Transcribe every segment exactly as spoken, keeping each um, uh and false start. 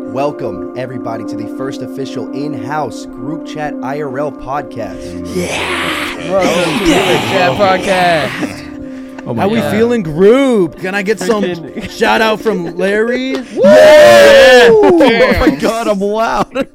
Welcome, everybody, to the first official in-house group chat I R L podcast. Yeah! Welcome to the Group Chat Podcast. Oh my How God. we feeling, group? Can I get some Freaking- shout out from Larry? Yeah! Oh my God, I'm loud.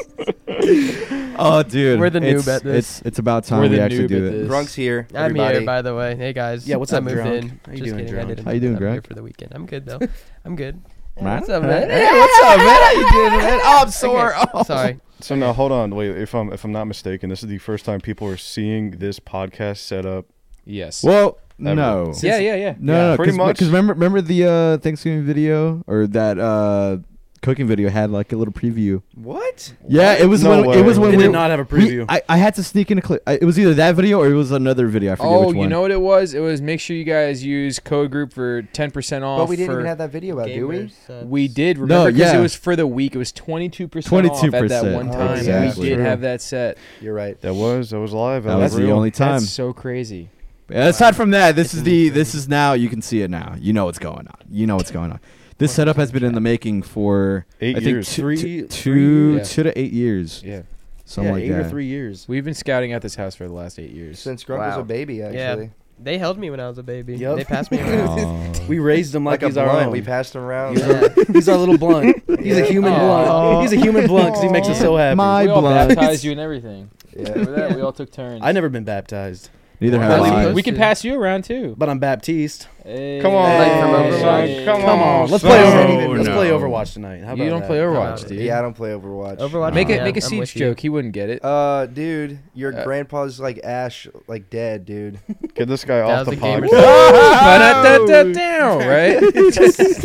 Oh, dude. We're the noob it's, at this. It's, it's about time We're we the actually noob do at it. this. Grunk's here, I'm everybody. here, by the way. Hey, guys. Yeah, what's I up, moved Drunk? in. How you Just doing, kidding. I Drunk? didn't. How you doing, I'm here Greg? for the weekend. I'm good, though. I'm good. Yeah, Man? what's up, man? Hey, what's up, man? How you doing, man? Oh, I'm sore. Okay, Oh. Sorry. So now, hold on. Wait, if I'm if I'm not mistaken, this is the first time people are seeing this podcast set up. Yes. Well, Ever. no. yeah, yeah, yeah. No, Yeah, no, pretty cause, much. Because remember, remember the uh, Thanksgiving video or that uh, cooking video had like a little preview. What? Yeah, it was No when way. it was when They we did not have a we- preview. I, I had to sneak in a clip. I- It was either that video or it was another video. I forget Oh, which you one. know what it was? It was make sure you guys use code group for ten percent off. But we didn't for, even have that video out, do we? Gamers, uh, We did, remember, because yeah. it was for the week. It was twenty-two percent off at that twenty-two one percent. time. Exactly. We did True. have that set. You're right. That was that was live. That was the real. only time. That's so crazy. Yeah, aside from that, this It's is the insane. this is now you can see it now. You know what's going on. You know what's going on. This setup has been in the making for Eight I think years. two, Three- two, three two, years. two to eight years, Yeah. something yeah, like eight that. or three years. We've been scouting out this house for the last eight years. Since Grunk was Wow. a baby, actually. They held me when I was a baby. Yup. They passed me around. Oh. We raised him like, Like, a he's our blunt. own. We passed him around. He's, our, he's our little blunt. He's a human Aw. blunt. He's a human blunt because he makes us so happy. My we all blood. baptized you and everything. Yeah. Remember that? We all took turns. I never been baptized, Neither Well, have at I. least- We can pass you around too. but I'm Baptiste. Hey. Come on, Like from Overwatch? Come, Come on, on, let's son. play son. over. Let's No. play Overwatch tonight. How about You don't that? play How Overwatch, about it? dude. Yeah, I don't play Overwatch. Overwatch. Make Yeah, a make a I'm Siege with you. joke. He wouldn't get it. Uh, dude, your Uh, grandpa's like Ash, like dead, dude. Get this guy That off was the a gamer podcast. Ba-da-da-da-down, right? Just-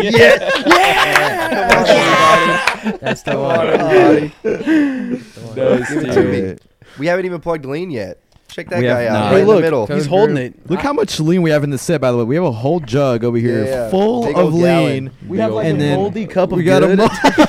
That's the Come one. on, everybody. Nice, Give it dude. to me. We haven't even plugged Lean yet. Check that We have guy out. not. Right Hey, in look, the middle. he's Code holding group. it. Look how much lean we have in the set. By the way, we have a whole jug over here Yeah, yeah. full Big of old gallon. lean. We have like and a then moldy cup of we got good.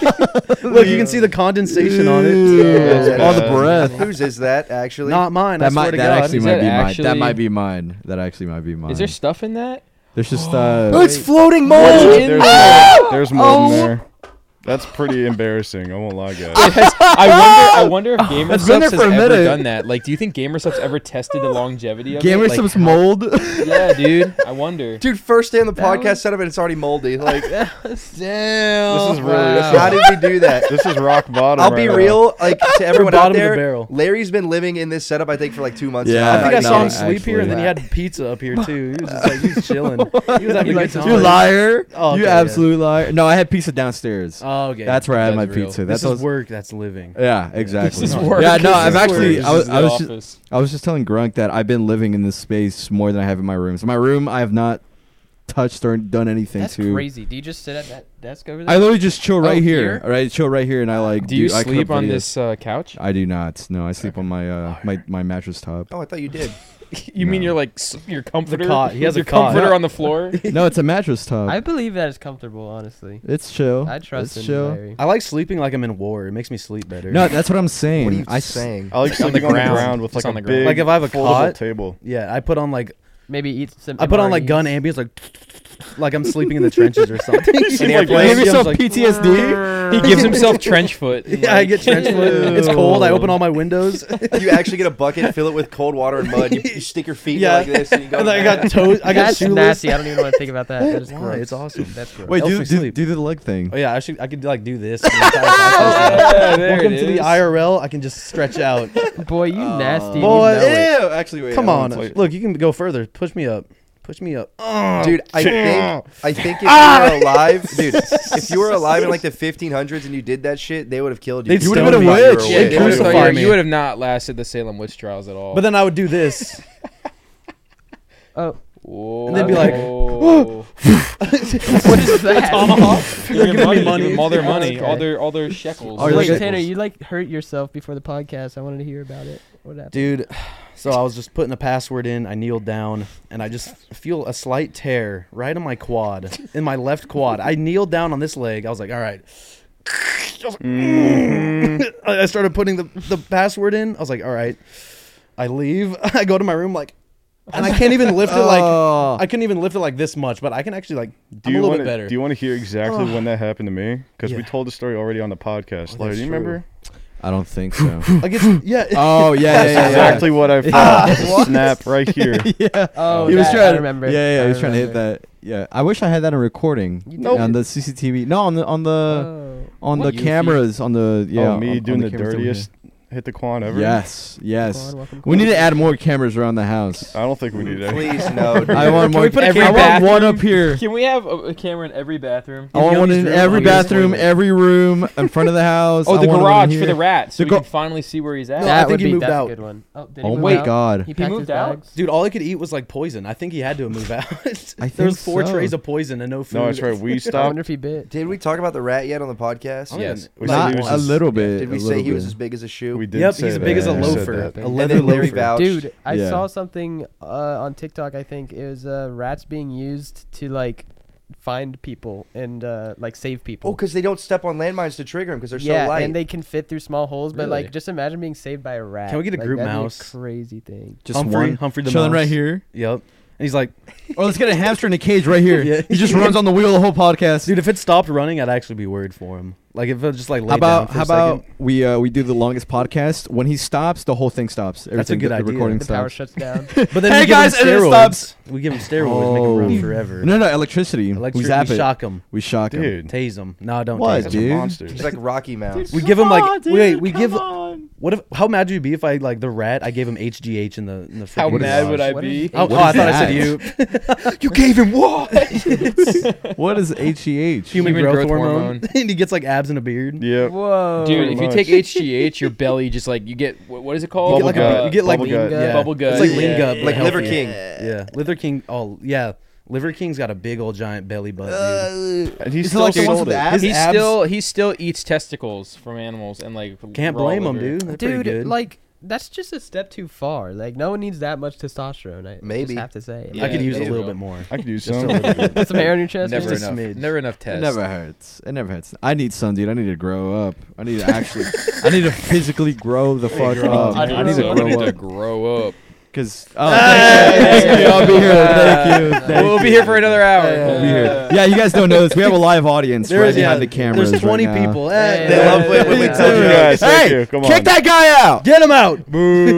a mo- Look, you can see the condensation on it. Yeah. All the bad. breath. Whose is that, actually? Not mine. I That swear might to that God. actually Is might that be mine. That actually- might be mine. That actually might be mine. Is there stuff in that? There's just uh. Oh, it's floating What's mold! in There's there? more, there's more in there. That's pretty embarrassing. I won't lie, guys. I wonder. I wonder if It's been there GamerSubs has for a ever minute. done that. Like, do you think GamerSubs ever tested the longevity of Gamer it? Like, subs how- mold. Yeah, dude. I wonder. Dude, first day on the That podcast was- setup and it's already moldy. Like, Damn. This is really. This how is, did we do that? this is rock bottom. I'll right be now. real, like to everyone out bottom of the there. barrel. Larry's been living in this setup, I think, for like two months. Yeah, now. I think I no, saw him sleep here, and then he actually. had pizza up here too. He was just like, he was chilling. He was having a good likes time. You liar. Oh, you okay, yeah. absolute liar. No, I had pizza downstairs. Oh, okay. That's where I had my That's real. pizza. This That's is was, work. That's living. Yeah, exactly. This is No. work. Yeah, no, This I've is actually. work. I was. This I is was. the Just, office. I was just telling Grunk that I've been living in this space more than I have in my room. So my room, I have not touched or done anything That's to. crazy. Do you just sit at that desk over there? I literally just chill right Oh, here. here? All right, chill right here, and I like. Do you I cut sleep up on videos. this uh, couch? I do not. No, I sleep on my uh my my mattress top. Oh, I thought you did. You mean No. you're like s- your comforter? cot. He has a your cot. comforter No. on the floor. No, it's a mattress top. I believe that is comfortable, honestly. It's chill. I trust it's in chill. Larry. I like sleeping like I'm in war. It makes me sleep better. No, that's what I'm saying. What are you I s- saying? I like It's on sleeping the on the ground. ground with It's like on a the ground. big, Like if I have a foldable cot- table. yeah, I put on like Maybe eat some. I put on like M R Es. gun ambience, like like I'm sleeping in the trenches or something. An Give airplane. yourself like, P T S D. He gives himself trench foot. and, Yeah, I like- get trench foot. It's cold. I open all my windows. You actually get a bucket, fill it with cold water and mud. You, you stick your feet in Yeah. like this, and you go. And then I got toes. I got That's shoeless. nasty. I don't even want to think about that. That is Why? gross. It's awesome. That's gross. Wait, Helps do, me do, sleep. do the leg thing. Oh yeah, I should. I could like do this. for the entire podcast. Yeah, there Welcome it to the is. I R L. I can just stretch out. Boy, you nasty. Boy, you know it. Ew, actually, wait. Come I on, wanna touch- look, you can go further. Push me up. Push me up. Dude, I think I think if you Ah! were alive, dude, if you were alive in like the fifteen hundreds and you did that shit, they would have killed you. They'd You stone would've me. thought you were witch. a Yeah, They'd witch. dude, crucify so, yeah, me. you would have not lasted the Salem witch trials at all. But then I would do this. Oh, Whoa. and they'd be like, Whoa. what is that? Tomahawk. You're giving me money. money. Give them all their Yeah, money, okay. all their all their shekels. Oh, you're Wait, like- Tanner, you like hurt yourself before the podcast. I wanted to hear about it. What happened? Dude, so I was just putting a password in. I kneeled down, and I just feel a slight tear right on my quad, in my left quad. I kneeled down on this leg. I was like, all right. Mhm. I I started putting the, the password in. I was like, all right. I leave. I go to my room like, and I can't even lift it like Oh. I couldn't even lift it like this much, but I can actually like. Do I'm you a little wanna, bit better. Do you want to hear exactly when that happened to me? Because we Yeah. told the story already on the podcast. Oh, Like, that's do you true. remember? I don't think so. Like it's yeah. Oh yeah, yeah, That's yeah, yeah. exactly what I felt. Snap right here. yeah. Oh, He was that, trying. I remember. Yeah, yeah. I He was trying to hit remember. that. Yeah. I wish I had that on recording. You Nope. On the C C T V. No, on the on the Oh. on What? the cameras. On the yeah. oh, me on, doing on the, cameras over here. dirtiest hit the quan ever. Yes. Yes. Welcome, welcome, We need to welcome. add more cameras around the house. I don't think we need that. Please no. dude. I want Can more. we put a I camera- want one bathroom? up here. Can we have a, a camera in every bathroom? I want In one in Yogi's room, every on Yogi's bathroom, toilet. every room, in front of the house. Oh, I the want one garage here. for the rat, so The we gar- can finally see where he's at. No, That I would think he be, moved that's out. a good one. Oh, did he Oh move my out? god. He packed moved his out? bags? Dude, all I could eat was like poison. I think he had to move out. I there was think four so. trays of poison and no food. No, that's right. We I stopped. wonder if he bit. Did we talk about the rat yet on the podcast? I don't Yes. even- We like, said Not he was a just- little bit. Did we a say little he was bit. as big as a shoe? We did Yep, say he's as that. big as a We said loafer. that. A And leather then Larry loafer. vouched. Dude, I Yeah. saw something uh, on TikTok. I think it was uh, rats being used to like find people and uh, like save people. Oh, because they don't step on landmines to trigger them because they're yeah, so light. and they can fit through small holes. But Really? like, just imagine being saved by a rat. Can we get a Like, group that'd be a mouse? crazy thing. Just Humphrey, one. Humphrey the Chilling mouse. right here. Yep. And he's like, Or let's get a hamster in a cage right here. Yeah. He just runs on the wheel the whole podcast. dude, if it stopped running, I'd actually be worried for him. Like if it just like laid how about down for how a about second. we uh, we do the longest podcast? When he stops, the whole thing stops. Everything, That's a good the, the idea. recording The power stops. shuts down. But then Hey, we give guys, him and it steroids. stops. We give him steroids, make him run Oh. forever. No, no, electricity. Electric, we zap we it. shock him, We shock him. Dude. tase him. No, don't. What, tase That's him. dude? a monster. He's like Rocky Mouse. We give him like on, dude, wait. We give. come What if? How mad would you be if I like the rat? I gave him H G H in the in the. How freaking mad garage? would I What be? is- Oh, What oh, I is thought I said that? you. You gave him what? What is H G H? Human, Human growth, growth hormone. hormone. and he gets like abs and a beard. Yeah. Whoa, Dude, Pretty if you much. take H G H, your belly just like you get what, what is it called? You get like Bubble a, gut. you get like Bubble gut. yeah. Bubble gut. It's like Yeah, lean yeah, gut, yeah. but Like Liver healthy. King. Yeah, Liver King. Oh yeah, Liver King's got a big old giant belly butt, dude. And he's Is it still like the ones sold with the it. abs? He abs- still he still eats testicles from animals and like Can't raw blame him, liver. dude. That's pretty dude, good. like that's just a step too far. Like no one needs that much testosterone. I Maybe. just have to say. Yeah, I could use a there you little go. bit more. I could use Just a some. little bit. Put some hair on your chest. Never Just a enough. smidge. Never enough It test. never hurts. It never hurts. I need some, dude. I need to grow up. I need to actually. I need to physically grow the fuck grow up. up. I I need to I grow need to up. grow up. Cause oh, thank you. I'll be here. Thank you. Thank We'll be you. here for another hour. We'll be here. Yeah, you guys don't know this. We have a live audience right There's behind yeah, the cameras. There's twenty right now. people. Hey, Eh, They love it when we Yeah. tell you you guys. Thank Hey, you. Come kick on. that guy out. Get him out.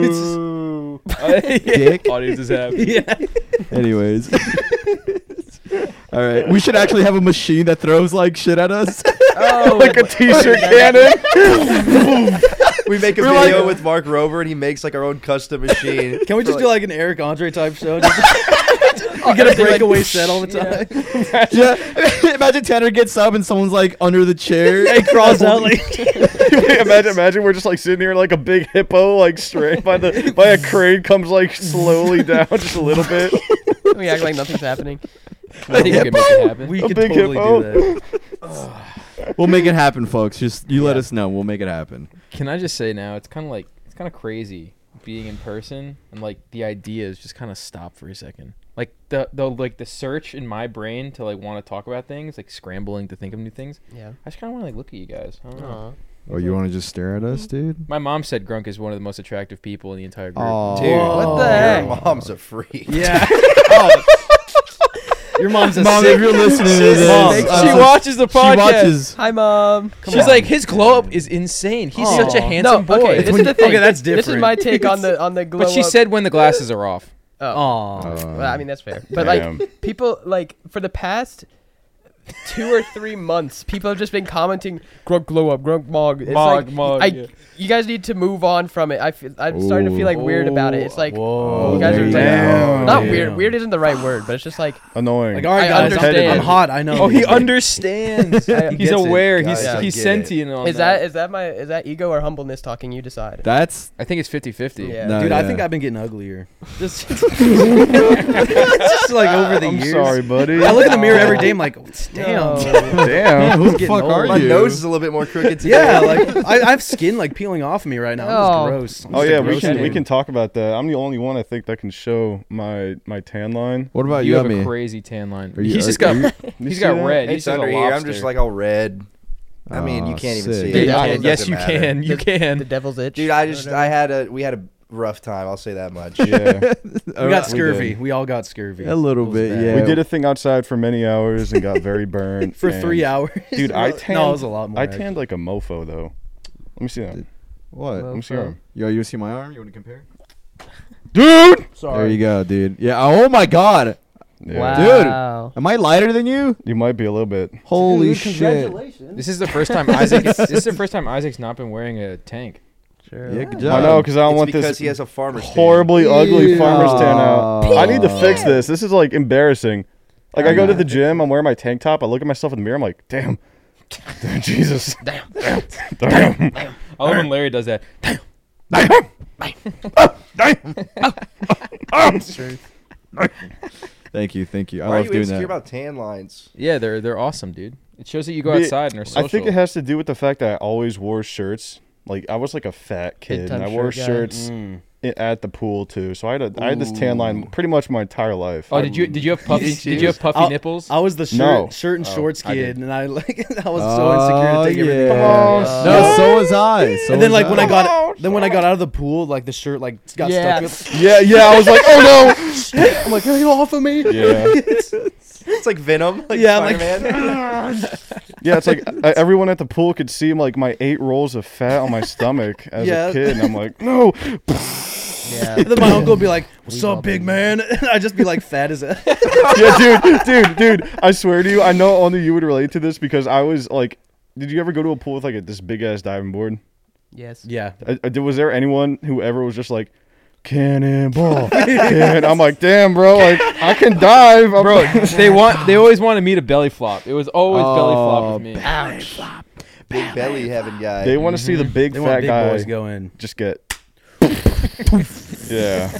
Boo. Dick. Audience is happy. Yeah. Anyways. All right. We should actually have a machine that throws like shit at us. Oh, Like a t-shirt cannon. We make a We're video like- with Mark Rover and he makes like our own custom machine. Can we just For, do like an Eric Andre type show? Just we get a breakaway set all the time. Yeah. Imagine Tanner gets up and someone's like under the chair. He crawls out like imagine, imagine we're just like sitting here like a big hippo, like straight by the by a crane comes like slowly down just a little bit. we act like nothing's happening. I think we can make it happen. we A could big totally hippo. do that. We'll make it happen, folks. Just you let Yeah. us know. We'll make it happen. Can I just say now, it's kind of like it's kind of crazy being in person and like the ideas just kind of stop for a second. Like the the like the search in my brain to like want to talk about things, like scrambling to think of new things. Yeah. I just kind of want to like look at you guys. I don't know. Aw. Oh, you want to just stare at us, dude? My mom said Grunk is one of the most attractive people in the entire group. Aw. Dude, What the Your heck? mom's a freak. Yeah. Oh. Your mom's a Mom, sick. if you're listening to this, Mom. uh, she watches the She podcast. watches. Hi, mom. Come She's on. like, his glow up is insane. He's such a Aw. handsome no, boy. okay. This is the thing. Okay, that's This is different. my take on the on the glow But she up. said when the glasses are off. Oh. Aw. Well, I mean that's fair. But Damn. like people like for the past two or three months, people have just been commenting Grunk glow up, Grunk mog. It's Mog, like, mog, I, yeah. you guys need to move on from it. I feel, I'm starting to feel like weird about it. It's like Whoa. you guys there are you like, go. not Damn. weird. Weird isn't the right word, but it's just like Annoying. Like, all right, I guys, I'm- understand. I'm hot. I know. Oh, he understands. I- He's gets it. aware. Guys, He's I he's get it. sentient on is that is that my is that ego or humbleness talking? You decide. That's I think it's fifty-fifty. Yeah. No, Dude, I yeah. think I've been getting uglier. Just, just like over the I'm years. sorry, buddy. I look in the mirror every day. I'm like, damn. No. Damn. who the getting fuck old. are My you? nose is a little bit more crooked today. Yeah, like I, I have skin like peeling off of me right now. I'm Oh. just gross. I'm Oh just a yeah, we gross can we dude. can talk about that. I'm the only one I think that can show my my tan line. What about You have Yummy? a crazy tan line. Are you- He's are- just got are you- You he's see got that? red. He's It's just a under here. I'm lobster. just like all red. I mean, you Aw, can't even sick. see it. Yeah, It yes, doesn't you matter. can. You The can. devil's itch. Dude, I just I had a we had a rough time. I'll say that much. Yeah. We got We scurvy. did. We all got scurvy. A little It was bit, bad. yeah. We did a thing outside for many hours and got very burnt. For and- three hours. Dude, I tanned. No, it was a lot more. I actually. tanned like a mofo though. Let me see that. What? Well, Let me see your arm. Yo, you see my arm? You want to compare? Dude. There you go, dude. Yeah. Oh my God. Yeah. Wow. Am I lighter than you? You might be a little bit. Holy Dude, shit. congratulations. This is the first time Isaac. This is the first time Isaac's not been wearing a tank. Sure. Yeah, good I job. know because I don't It's want because this he has a farmer's tan. horribly ugly farmer's tan out. Aw. I need to fix this. This is like embarrassing. Like I go to Yeah. the gym, I'm wearing my tank top. I look at myself in the mirror. I'm like, damn, Jesus, Damn. damn, damn. I love when Larry does that. Thank you, thank you. I Why are love you doing insecure that. about tan lines? Yeah, they're they're awesome, dude. It shows that you go Be- outside and are social. I think it has to do with the fact that I always wore shirts. Like I was like a fat kid, and time I wore shirt guy. shirts Mm. i- at the pool too. So I had a, I had this tan line pretty much my entire life. Oh, did you did you have puffy? Did you have puffy I'll- nipples? I was the shirt, No. shirt and Oh, shorts I kid, did. and I like I was so insecure to take Oh, everything. yeah. off. No, so was I. So and then was like when I I got then when I got out of the pool, like the shirt like got Yeah. stuck. With, Yeah, yeah. I was like, oh I'm like, get off of me. no. Yeah, It's like Venom. Like Yeah, I'm like- Spider-Man. yeah. It's like uh, everyone at the pool could see like my eight rolls of fat on my stomach as Yeah. a kid, and I'm like, no. Yeah. And then my uncle would be like, "What's We've all up, big been man?" And I'd just be like, fat as a. Yeah, dude, dude, dude. I swear to you, I know only you would relate to this because I was like, did you ever go to a pool with like a, this big ass diving board? Yes. Yeah. I, I, was there anyone who ever was just like, cannonball? And I'm like, damn, bro, like I can dive, I'm Bro, they want they always wanted me to belly flop. It was always belly flop with me. Big belly having guy. They want to see the big They fat want big guy boys go in. just get. Yeah.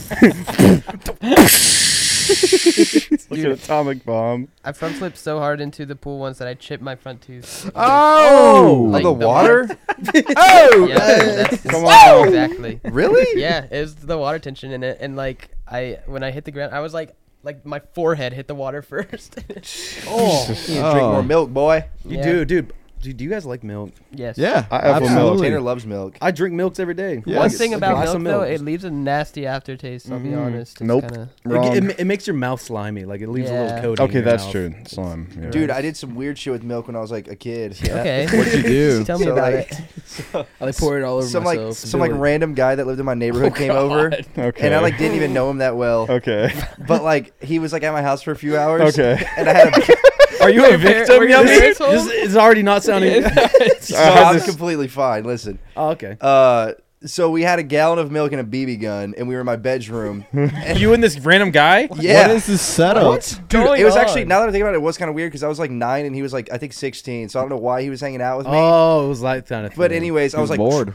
It's like an atomic bomb. I front flipped so hard into the pool once that I chipped my front tooth. Oh, Like the the water? oh, Yeah, that's Come that's on. exactly. Really? Yeah, it was the water tension in it, and like I when I hit the ground, I was like like my forehead hit the water first. Oh, you need to drink Oh. more milk, boy. You Yeah. do, dude. Do, do you guys like milk? Yes. yeah, I have a milk. absolutely. Tanner loves milk. I drink milks every day. Yeah. One Yes. thing A about glass milk, of though, milk. it leaves a nasty aftertaste. I'll be Mhm. honest. It's Nope. Kinda, Wrong. It, it, it makes your mouth slimy. Like it leaves a Yeah. little coating. in Okay, your that's mouth. true. Slime. Yeah. Dude, I did some weird shit with milk when I was like a kid. Okay. What'd you do? Tell me So, about like, it. I pour it all over some like myself. some like random guy that lived in my neighborhood came over, Okay. and I like didn't even know him that well. Okay. But like he was like at my house for a few hours. Okay. And I had a. Are you a victim, Were you Yummy? an asshole? This is already not sounding. No, had I'm this- completely fine. Listen. Oh, okay. Uh, so we had a gallon of milk and a B B gun, and we were in my bedroom. You and this random guy? Yeah. What is this setup? Dude, going it was actually on? now that I think about it, it was kind of weird because I was like nine and he was like I think sixteen, so I don't know why he was hanging out with me. Oh, it was like kind of. But anyways, I was like bored.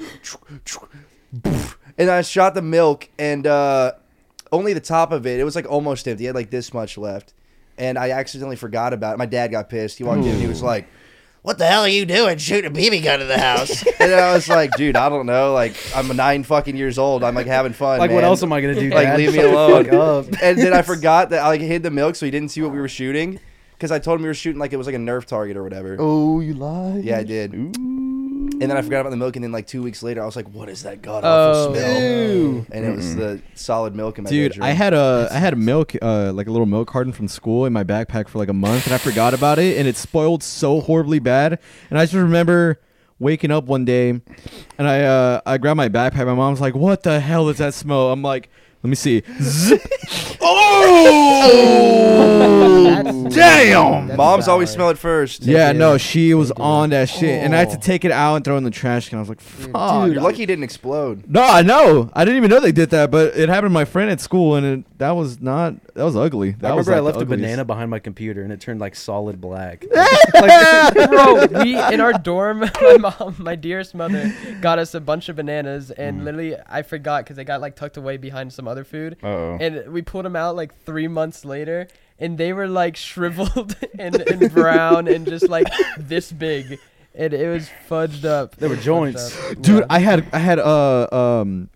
and I shot the milk and uh, only the top of it. It was like almost empty. It had like this much left, and I accidentally forgot about it. My dad got pissed. He walked in and he was like, "What the hell are you doing? Shooting a B B gun in the house?" And I was like, "Dude, I don't know. Like, I'm nine fucking years old. I'm like having fun. Like, man. what else am I gonna do? Like, Dad? leave me Shut the alone." fuck up. And then I forgot that I like hid the milk so he didn't see what we were shooting because I told him we were shooting like it was like a Nerf target or whatever. Oh, you lied. Yeah, I did. And then I forgot about the milk, and then like two weeks later, I was like, "What is that god Oh. awful smell?" Ew. And it was the solid milk in my Dude, bedroom. I had a I had a milk uh like a little milk carton from school in my backpack for like a month, and I forgot about it, and it spoiled so horribly bad. And I just remember waking up one day, and I uh I grabbed my backpack. My mom's like, "What the hell is that smell?" I'm like, "Let me see." Zip. Oh, That's- damn! that's Moms always valid. smell it first. Yeah, do. no, she was They do. on that shit, and I had to Oh. take it out and throw it in the trash can. I was like, "Fuck." Dude, you're lucky it didn't explode. No, I know. I didn't even know they did that, but it happened to my friend at school, and it, that was not. That was ugly. That I was remember I like left the a ugliest. banana behind my computer and it turned like solid black. Bro, we in our dorm, my mom, my dearest mother, got us a bunch of bananas, and Mm. literally I forgot because they got like tucked away behind some other food, Uh-oh. and we pulled them out like three months later, and they were like shriveled and, and brown and just like this big, and it was fudged up. They were It was fudged joints. up. Dude, Yeah. I had I had uh um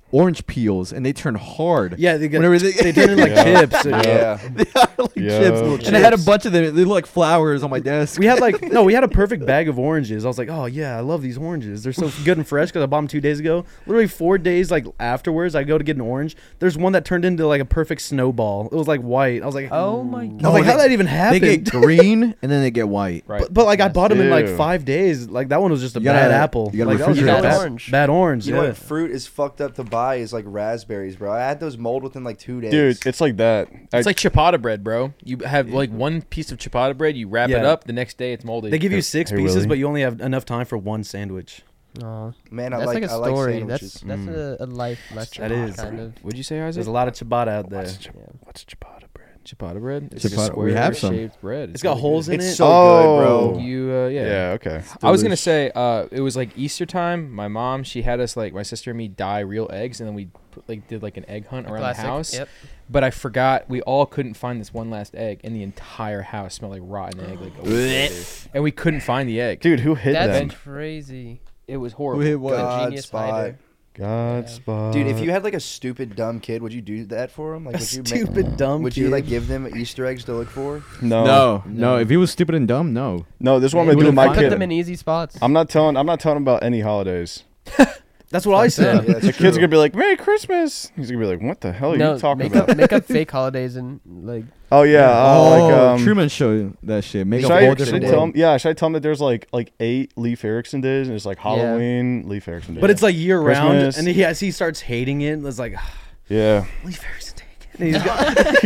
orange peels, and they turn hard. Yeah, they, get, Whenever they- they turn into like Yeah. chips. Yeah. They are like Yeah. chips. Little And I had a chips. bunch of them. They look like flowers on my desk. We had like no, we had a perfect bag of oranges. I was like, oh yeah, I love these oranges. They're so good and fresh because I bought them two days ago. Literally four days like afterwards, I go to get an orange. There's one that turned into like a perfect snowball. It was like white. I was like, Oh my I was No, like, how they- did that even They happen? get green and then they get white. Right. But, but like I bought them in like Ew. five days. Like that one was just a You gotta- bad apple. you gotta like that was refrigerate just that. bad Orange. Bad orange. You know yeah. what fruit is fucked up to buy is like raspberries, bro. I had those mold within like two days. Dude, it's like that. I, It's like ciabatta bread, bro. You have like one piece of ciabatta bread, you wrap it Yeah. up, the next day it's molded. They give you six Hey, pieces, Willie. but you only have enough time for one sandwich. Aw. man, I That's like, like, a I like story. sandwiches. that's that's Mm. a, a life lesson. That is. kind of. What'd you say, Isaac? There's a lot of ciabatta out there. what's, chi- Yeah. what's ciabatta bread? Ciabatta bread. It's Ciabatta- like a we square have some. shaped bread. It's got really holes good. in It's it. so Oh. good, bro. You uh, yeah. Yeah, okay. I was gonna Delicious. say, uh, it was like Easter time. My mom, she had us like my sister and me dye real eggs, and then we put, like did like an egg hunt around Classic. the house. Yep. But I forgot we all couldn't find this one last egg, and the entire house smelled like rotten egg. Like a week later. And we couldn't find the egg. Dude, who hit That's them? crazy. It was horrible. Who hit what? The God genius spot. hider. God Yeah. spot. Dude, if you had like a stupid dumb kid, would you do that for him? Like, A would you stupid dumb Would kid. you like give them Easter eggs to look for? no, No, no. If he was stupid and dumb, no. no, this is what I'm He gonna do with wouldn't my find Put kid. them in easy spots. I'm not telling. I'm not telling him about any holidays. That's what I Yeah, said. that's The true. kid's gonna be like, "Merry Christmas." He's gonna be like, "What the hell are no, you talking make about?" up make up fake holidays and like Oh yeah, oh, like um, Truman Show that shit. Make Should a I, whole should I different tell day. him? Yeah, should I tell him that there's like like eight Leif Erikson days and it's like Halloween, Leif Erikson days. But it's like year round, Christmas. and he as he starts hating it, it's like yeah, Leif Erikson take it. And he's got,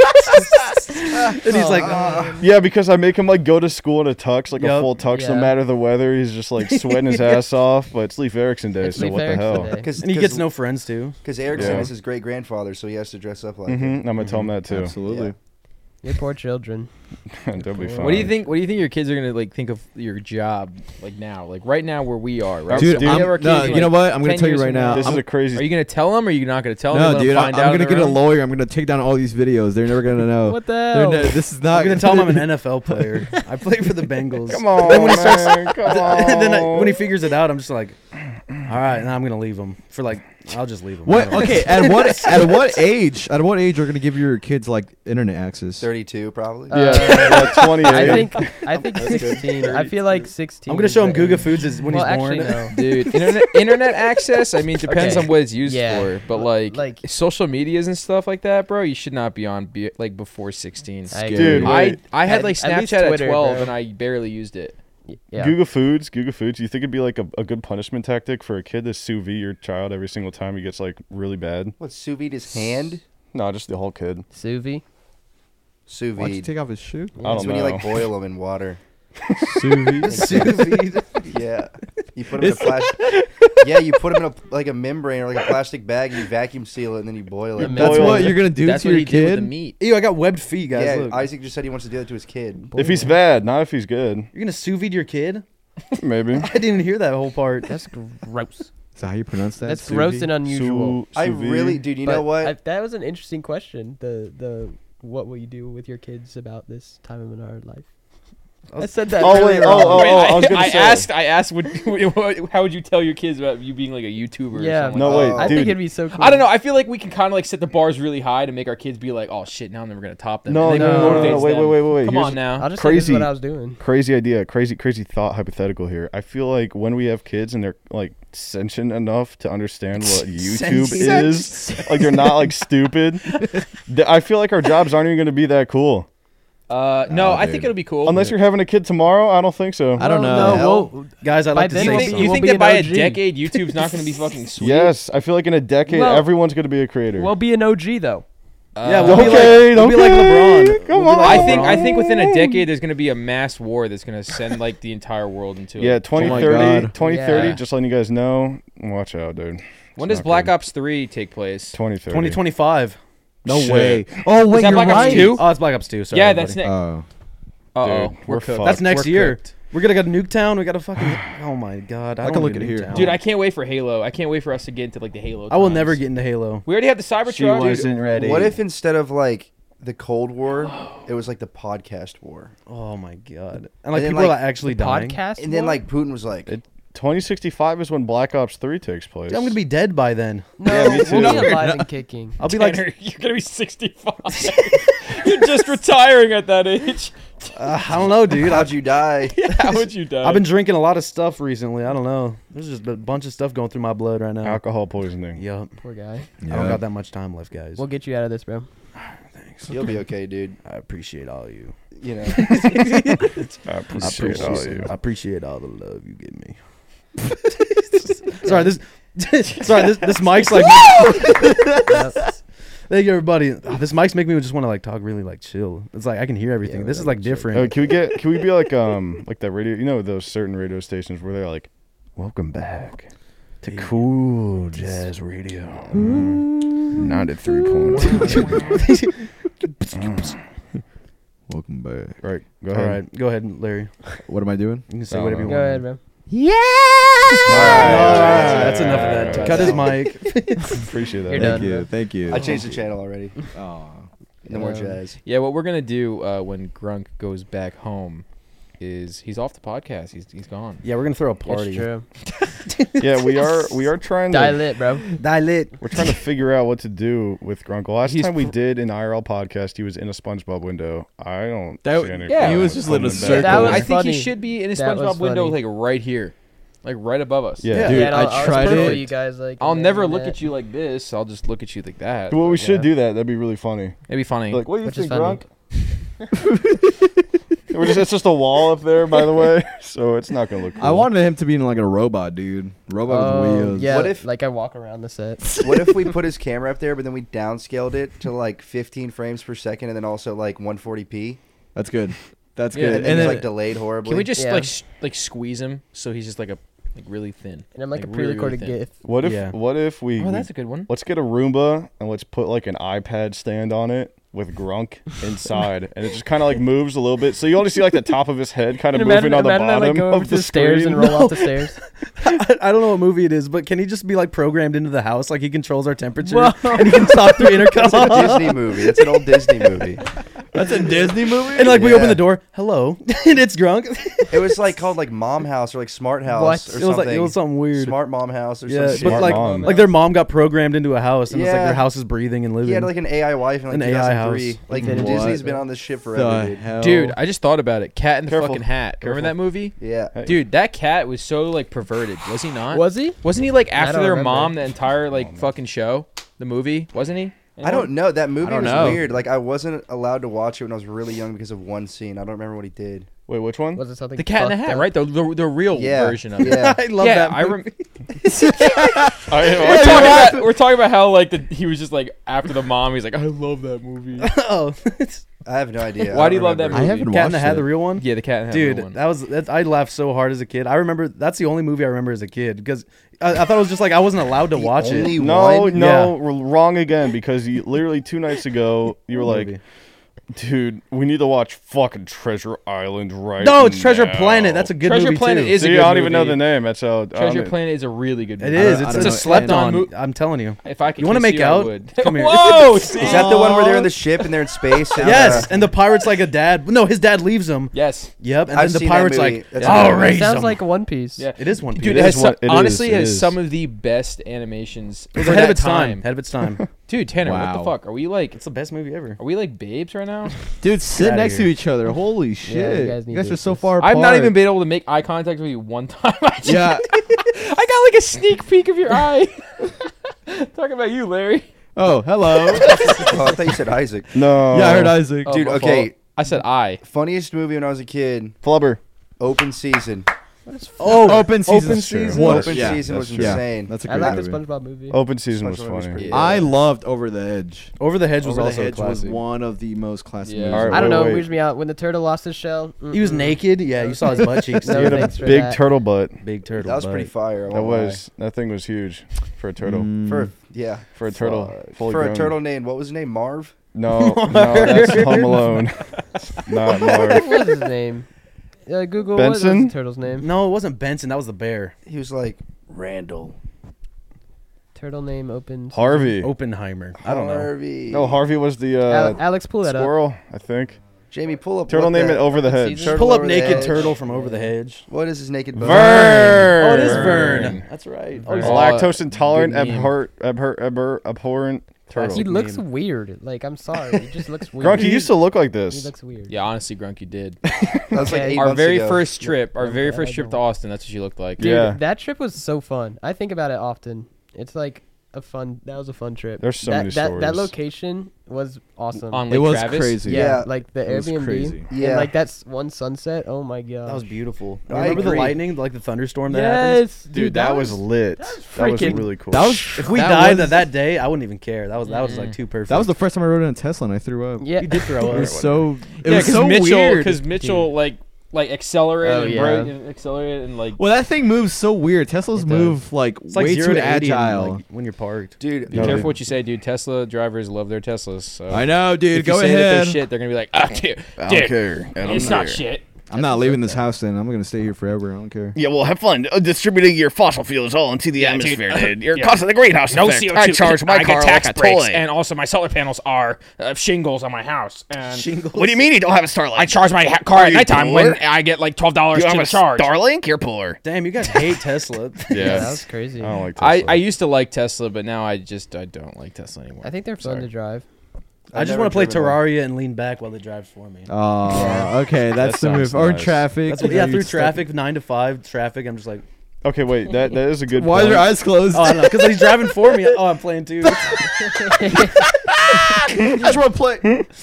and he's like, "Ah." yeah, because I make him like go to school in a tux, like a Yup. full tux, no Yeah. matter the weather. He's just like sweating his ass off. But it's Leif Erikson day, It's so Leif what the Erikson hell? Day. Because and he gets no friends too. Because Erickson Yeah. is his great grandfather, so he has to dress up like Mm-hmm. him. I'm gonna tell him that too. Absolutely. your poor children. That'll be fun. What do you think? What do you think your kids are gonna like think of your job like now, like right now where we are, right? Dude, So we I'm, have our kids, no, like, you know what? I'm gonna ten tell you years right from now. now. This I'm, is a crazy. Are you gonna tell them, or are you not gonna tell them? no, Let them dude, I'm, find I'm out gonna on get their a own? lawyer. I'm gonna take down all these videos. They're never gonna know. What the They're hell? ne- this is not. I'm gonna tell him I'm an N F L player. I play for the Bengals. Come on, Then when he starts, man, come and then I, on. when he figures it out, I'm just like, all right, now I'm gonna leave him for like, I'll just leave him. What? Okay. At what? At what age? At what age are gonna give your kids like internet access? thirty-two, probably. Yeah, Uh, yeah, twenty-eight. I think I think sixteen. I feel like sixteen. I'm gonna is show him the Guga age. Foods is when Well, he's actually, born. no. Dude, internet internet access. I mean, depends Okay. on what it's used Yeah. for. But like, Like- social medias and stuff like that, bro, you should not be on be, like before sixteen. I Dude, agree. I wait. I had At- like at least Snapchat at, Twitter, twelve, bro. and I barely used it. yeah. Guga Foods, Guga Foods. Do you think it'd be like a, a good punishment tactic for a kid to sous vide your child every single time he gets like really bad? What, sous vide his hand? No, just the whole kid. Sous vide. Sous Why don't you vide. take off his shoe? I don't That's when you know. like boil them in water. Sous vide. Sous vide. Yeah. You put them in a plastic. Yeah, you put them in a like a membrane or like a plastic bag, and you vacuum seal it, and then you boil it. Yeah, That's Boil what it. you're gonna do That's to what your he did with the kid. meat. Ew, I got webbed feet, guys. Yeah, Look. Isaac just said he wants to do that to his kid. If he's bad, not if he's good. You're gonna sous vide your kid? Maybe. I didn't even hear that whole part. That's gross. Is that how you pronounce that? That's Sous gross vide? and unusual. Sous- I sous vide. really, dude. You But know what? I, that was an interesting question. The the what will you do with your kids about this time in our life? I said that. Oh, really wait, wrong. oh, Wait, oh, I, I was gonna I say. asked. I asked. Would, what, how would you tell your kids about you being like a YouTuber? Yeah. Or something No, like wait, that? I dude. think it'd be so cool. I don't know. I feel like we can kind of like set the bars really high to make our kids be like, "Oh shit, now I'm never gonna top them." No, And no, then no, no, motivates no, wait, them. wait, wait, wait, wait. Come Here's on now. I'll just say this is Crazy. what I was doing. Crazy idea, crazy, crazy thought hypothetical here. I feel like when we have kids and they're like sentient enough to understand what YouTube is, like they're not like stupid. th- I feel like our jobs aren't even going to be that cool. Uh, no, Oh, I dude. think it'll be cool. Unless you're having a kid tomorrow, I don't think so. I don't know. No, we'll, Guys, I'd By like to then you we'll say think, be- you something. think be that an by O a G. decade, YouTube's not going to be fucking sweet? Yes, I feel like in a decade, Well- everyone's going to be a creator. we'll be an O G though. Uh, Yeah, we'll be like- okay, we'll be like okay, LeBron. Come We'll be on. I think I think within a decade there's going to be a mass war that's going to send like the entire world into Yeah, it. twenty Oh my thirty, God. twenty thirty, Yeah. just letting you guys know. Watch out, dude. When It's does not Black good. Ops three take place? twenty thirty. twenty twenty-five. No Shit. way. Oh wait, Is that you're Black Ops right. two? Oh, it's Black Ops two. Sorry, yeah, everybody. that's next. Oh. Uh oh, Dude, we're we're cooked. fucked. That's next We're year. cooked. We're gonna go to Nuketown. We gotta fucking. Oh my god. I, I don't can wanna look go at to here. Nuketown. Dude, I can't wait for Halo. I can't wait for us to get into like the Halo. I will times. never get into Halo. We already have the Cybertruck. ready. What if instead of like the Cold War, it was like the podcast war, Oh my god. And like then, people like, are actually dying. Podcast. and then war? like Putin was like, It- twenty sixty-five is when Black Ops three takes place. I'm gonna be dead by then. No, Yeah, me too. we'll No, be you're alive and kicking. I'll be like, Tanner, you're gonna be sixty-five. You're just retiring at that age. uh, I don't know, dude. How'd I've, you die? How would you die? I've been drinking a lot of stuff recently. I don't know. There's just a bunch of stuff going through my blood right now. Alcohol poisoning. Yup. Poor guy. I don't got that much time left, guys. We'll get you out of this, bro. Thanks. You'll be okay, dude. I appreciate all you. You know. I I appreciate all you. I appreciate all the love you give me. Sorry, this. Sorry, this this mic's like. Thank you, everybody. This mic's making me just want to like talk really like chill. It's like I can hear everything. Yeah, this is we're like different. Oh, can we get? Can we be like um like that radio? You know those certain radio stations where they're like, "Welcome back to Cool Jazz Radio, ninety-three point two." Welcome back. Right. Go All ahead. right, go ahead, Larry. What am I doing? You can say I whatever don't you Go want. ahead, bro. All right, That's enough of that. right, Cut his mic. Appreciate that. You're Thank done, you. bro. Thank you. I changed the channel already. Aw. No more Um, jazz. Yeah, what we're gonna do uh, when Grunk goes back home is he's off the podcast. He's he's gone. Yeah, we're gonna throw a It's party. true. Yeah, we are. We are trying Die to. lit, bro. Die lit. We're trying to figure out what to do with Grunkle. Last He's time we pr- did an I R L podcast, he was in a SpongeBob window. I don't. That- see any yeah, point he was just in in a coming back. circle. That was I think funny. he should be in his That was SpongeBob window, funny. like right here, like right above us. Yeah. Dude, and I I'll, I'll tried spurtle it. You guys like. I'll in never the look net. at you like this. I'll just look at you like that. Well, we should Yeah. do that. That'd be really funny. It'd be funny. Like, what do you Which is think, funny. Grunk? We're just, it's just a wall up there, by the way, so it's not gonna look cool. I wanted him to be in like a robot, dude. Robot Oh, with wheels. yeah. What if- like I walk around the set? What if we put his camera up there, but then we downscaled it to like fifteen frames per second, and then also like one forty p, That's good. That's Yeah, good. and then And he's then like delayed horribly. Can we just Yeah. like sh- like squeeze him so he's just like a like really thin? And I'm like, a Like, really, really pre-recorded thin. GIF. What if? Yeah. What if we? Oh, we- that's a good one. let's get a Roomba and let's put like an iPad stand on it with Grunk inside, and it just kind of like moves a little bit, so you only see like the top of his head kind of And moving imagine, on the imagine I bottom like go over of to the the stairs screen. and roll off the stairs. I, I don't know what movie it is, but can he just be like programmed into the house? Like he controls our temperature and he can talk through intercom. It's a Disney movie. That's an old Disney movie. that's a Disney movie. And like we Yeah. open the door, hello, and it's Grunk. It was like called like Mom House or like Smart House What? or It something. was like it was something weird. Smart Mom House or Yeah, something. but Smart like mom. like their mom got programmed into a house, and it's like Yeah. their house is breathing and living. He had like an A I wife in like An two A I thousand three. house. Like What? Disney's been on this shit forever, the dude. hell? Dude, I just thought about it. Cat in the Careful. fucking Hat. Remember Careful. that movie? Yeah. Hey. Dude, that cat was so like perverted, was he not? Was he? Wasn't he like after don't their remember. mom the entire like fucking show, the movie? Wasn't he? I don't know. That movie don't was know. weird. Like I wasn't allowed to watch it when I was really young because of one scene. I don't remember what he did. Wait, which one? Was it something? The Cat in the fucked Hat, up? right? The, the the real Yeah. version of it. Yeah. I love yeah, that. I movie. rem- I, we're, talking about, we're talking about how like the, he was just like after the mom. He's like, I love that movie. oh, I have no idea. Why I do you don't love that remember. I haven't Cat in the watched Hat, it. the real one. Yeah, the Cat in the Hat. the Dude, real one. that was that's, I laughed so hard as a kid. I remember that's the only movie I remember as a kid because I, I thought it was just like I wasn't allowed to The watch only it. no, one? no, we're wrong again because you literally two nights ago you were like, Movie. dude, we need to watch fucking Treasure Island right No, it's Treasure now. Planet. That's a good Treasure movie Planet too. is a See, good I don't even know movie. the name. That's how. I Treasure don't- Planet is a really good It movie. is. I It's, don't it's know. a slept on. mo- I'm telling you. If I could, You wanna kiss make you, I out? would. Come here. Whoa! See? Is that the one where they're in the ship and they're in space? And, Yes, uh, and the pirate's like a dad. No, his dad leaves him. Yes. Yep, and I've then the seen that pirate's movie. like, That's "Oh, a good movie. raise It sounds him." like One Piece. Yeah. It is One Piece. Dude, It it, is has what- some, it honestly is, it it has is. some of the best animations. It was for ahead of that its time. Ahead of its time. Dude, Tanner, what Wow. the fuck? Are we like? It's the best movie ever. Are we like babes right now? Dude, sit outta next here. to each other. Holy shit! you guys need you guys are so distance. far apart. I've not even been able to make eye contact with you one time. I, just- Yeah. I got like a sneak peek of your eye. Talking about you, Larry. Oh, hello. oh, I thought you said Isaac. No. yeah, I heard Isaac. Oh, Dude, my okay. fault. I said I. Funniest movie when I was a kid. Flubber. Open Season. Oh, open season. Open Season? What? Open yeah, Season was that's true. insane. That's a I great like the movie. SpongeBob movie. Open Season was SpongeBob was funny. pretty- I loved Over the Edge. Over the Hedge was Over also the a Edge was classic. one of the most classic Yeah. movies. All right, I don't wait, know. wait. It weirds me out when the turtle lost his shell. He was mm-mm. naked. Yeah, you saw his butt cheeks. No, He dude. had a thanks for big that. turtle butt. Big turtle. That was butt. pretty fire. I That won't lie. was that thing was huge for a turtle. Mm. for yeah For a turtle, Fuck. fully for grown. a turtle named what was his name? Marv. No, no, that's Home Alone. Not What Marv. was his name? Uh, Google. What was Benson? the turtle's name? No, it wasn't Benson. That was the bear. He was like Randall. Turtle name open. Harvey. Oppenheimer. I don't know. Harvey. No, Harvey was the uh, Al- Alex, pull that up. squirrel. I think. Jamie, pull up. Turtle what name the- it over the Fucking hedge. Caesar? Pull up over the naked edge. turtle from over the hedge. What is his naked boat? Vern. Oh, it is Vern. Vern. That's right. Oh, he's Vern. like, Lactose intolerant, good meme. abhor, abhor, abhor, abhorrent turtle. He Classic looks meme. weird. Like I'm sorry, he just looks weird. Grunky used to look like He this. looks weird. Yeah, honestly, Grunky did. That was like Okay. eight Our months very ago. first trip, our Yeah, very I first trip to don't- Austin, that's what she looked like. Dude, Yeah. that trip was so fun. I think about it often. It's like a fun. That was a fun trip. There's so that, many that, That stories. location was awesome. On It Lake was Travis. crazy. yeah, Yeah. like the It was Airbnb. crazy. Yeah. And like that's one sunset. Oh my god. that was beautiful. I Remember the agree. lightning, like the thunderstorm that happened? yes, Dude, that, was, lit. that That was was, freaking- really cool. That was If we that died was- that day, I wouldn't even care. That was that was like Mm. too perfect. That was the first time I rode in a Tesla and I threw up. Yeah. You did throw It up. was so. It Yeah, was so Mitchell, weird. because Mitchell like like accelerated Oh, and yeah. broke and accelerated and like. Well, that thing moves so weird. Teslas It does. move like It's like way zero too to eighty in, agile. like, when you're parked. Dude, Be No, careful dude. what you say, dude. Tesla drivers love their Teslas. So I know, dude. if Go you say that ahead. they're shit, they're gonna be like, ah, dude, I dude, don't care. I don't it's not care. shit. I'm not leaving this house. Then I'm gonna stay here forever. I don't care. Yeah, well, have fun uh, distributing your fossil fuels all into the Yeah, atmosphere, dude. dude. You're Yeah. causing the greenhouse No effect. C O two. I charge my I car get tax like a breaks, toy. and also my solar panels are uh, shingles on my house. And Shingles. What do you mean you don't have a Starlink? I charge my ha- car Are at you nighttime poor? when I get like twelve dollars you to have the a charge. Starlink? You're poor. Damn, you guys hate Tesla. Yeah, that was crazy. I don't like I, Tesla. I used to like Tesla, but now I just I don't like Tesla anymore. I think they're fun Sorry. to drive. I just never want to play driven one. Terraria and lean back while they drive for me. Oh, okay. That's That the move. sounds Or nice. traffic. That's what, you yeah, know, through you're stuck- traffic, nine to five traffic. I'm just like, Okay, wait. That that is a good. Why are point. your eyes closed? oh, I don't know, because he's driving for me. Oh, I'm playing too. I just want to play.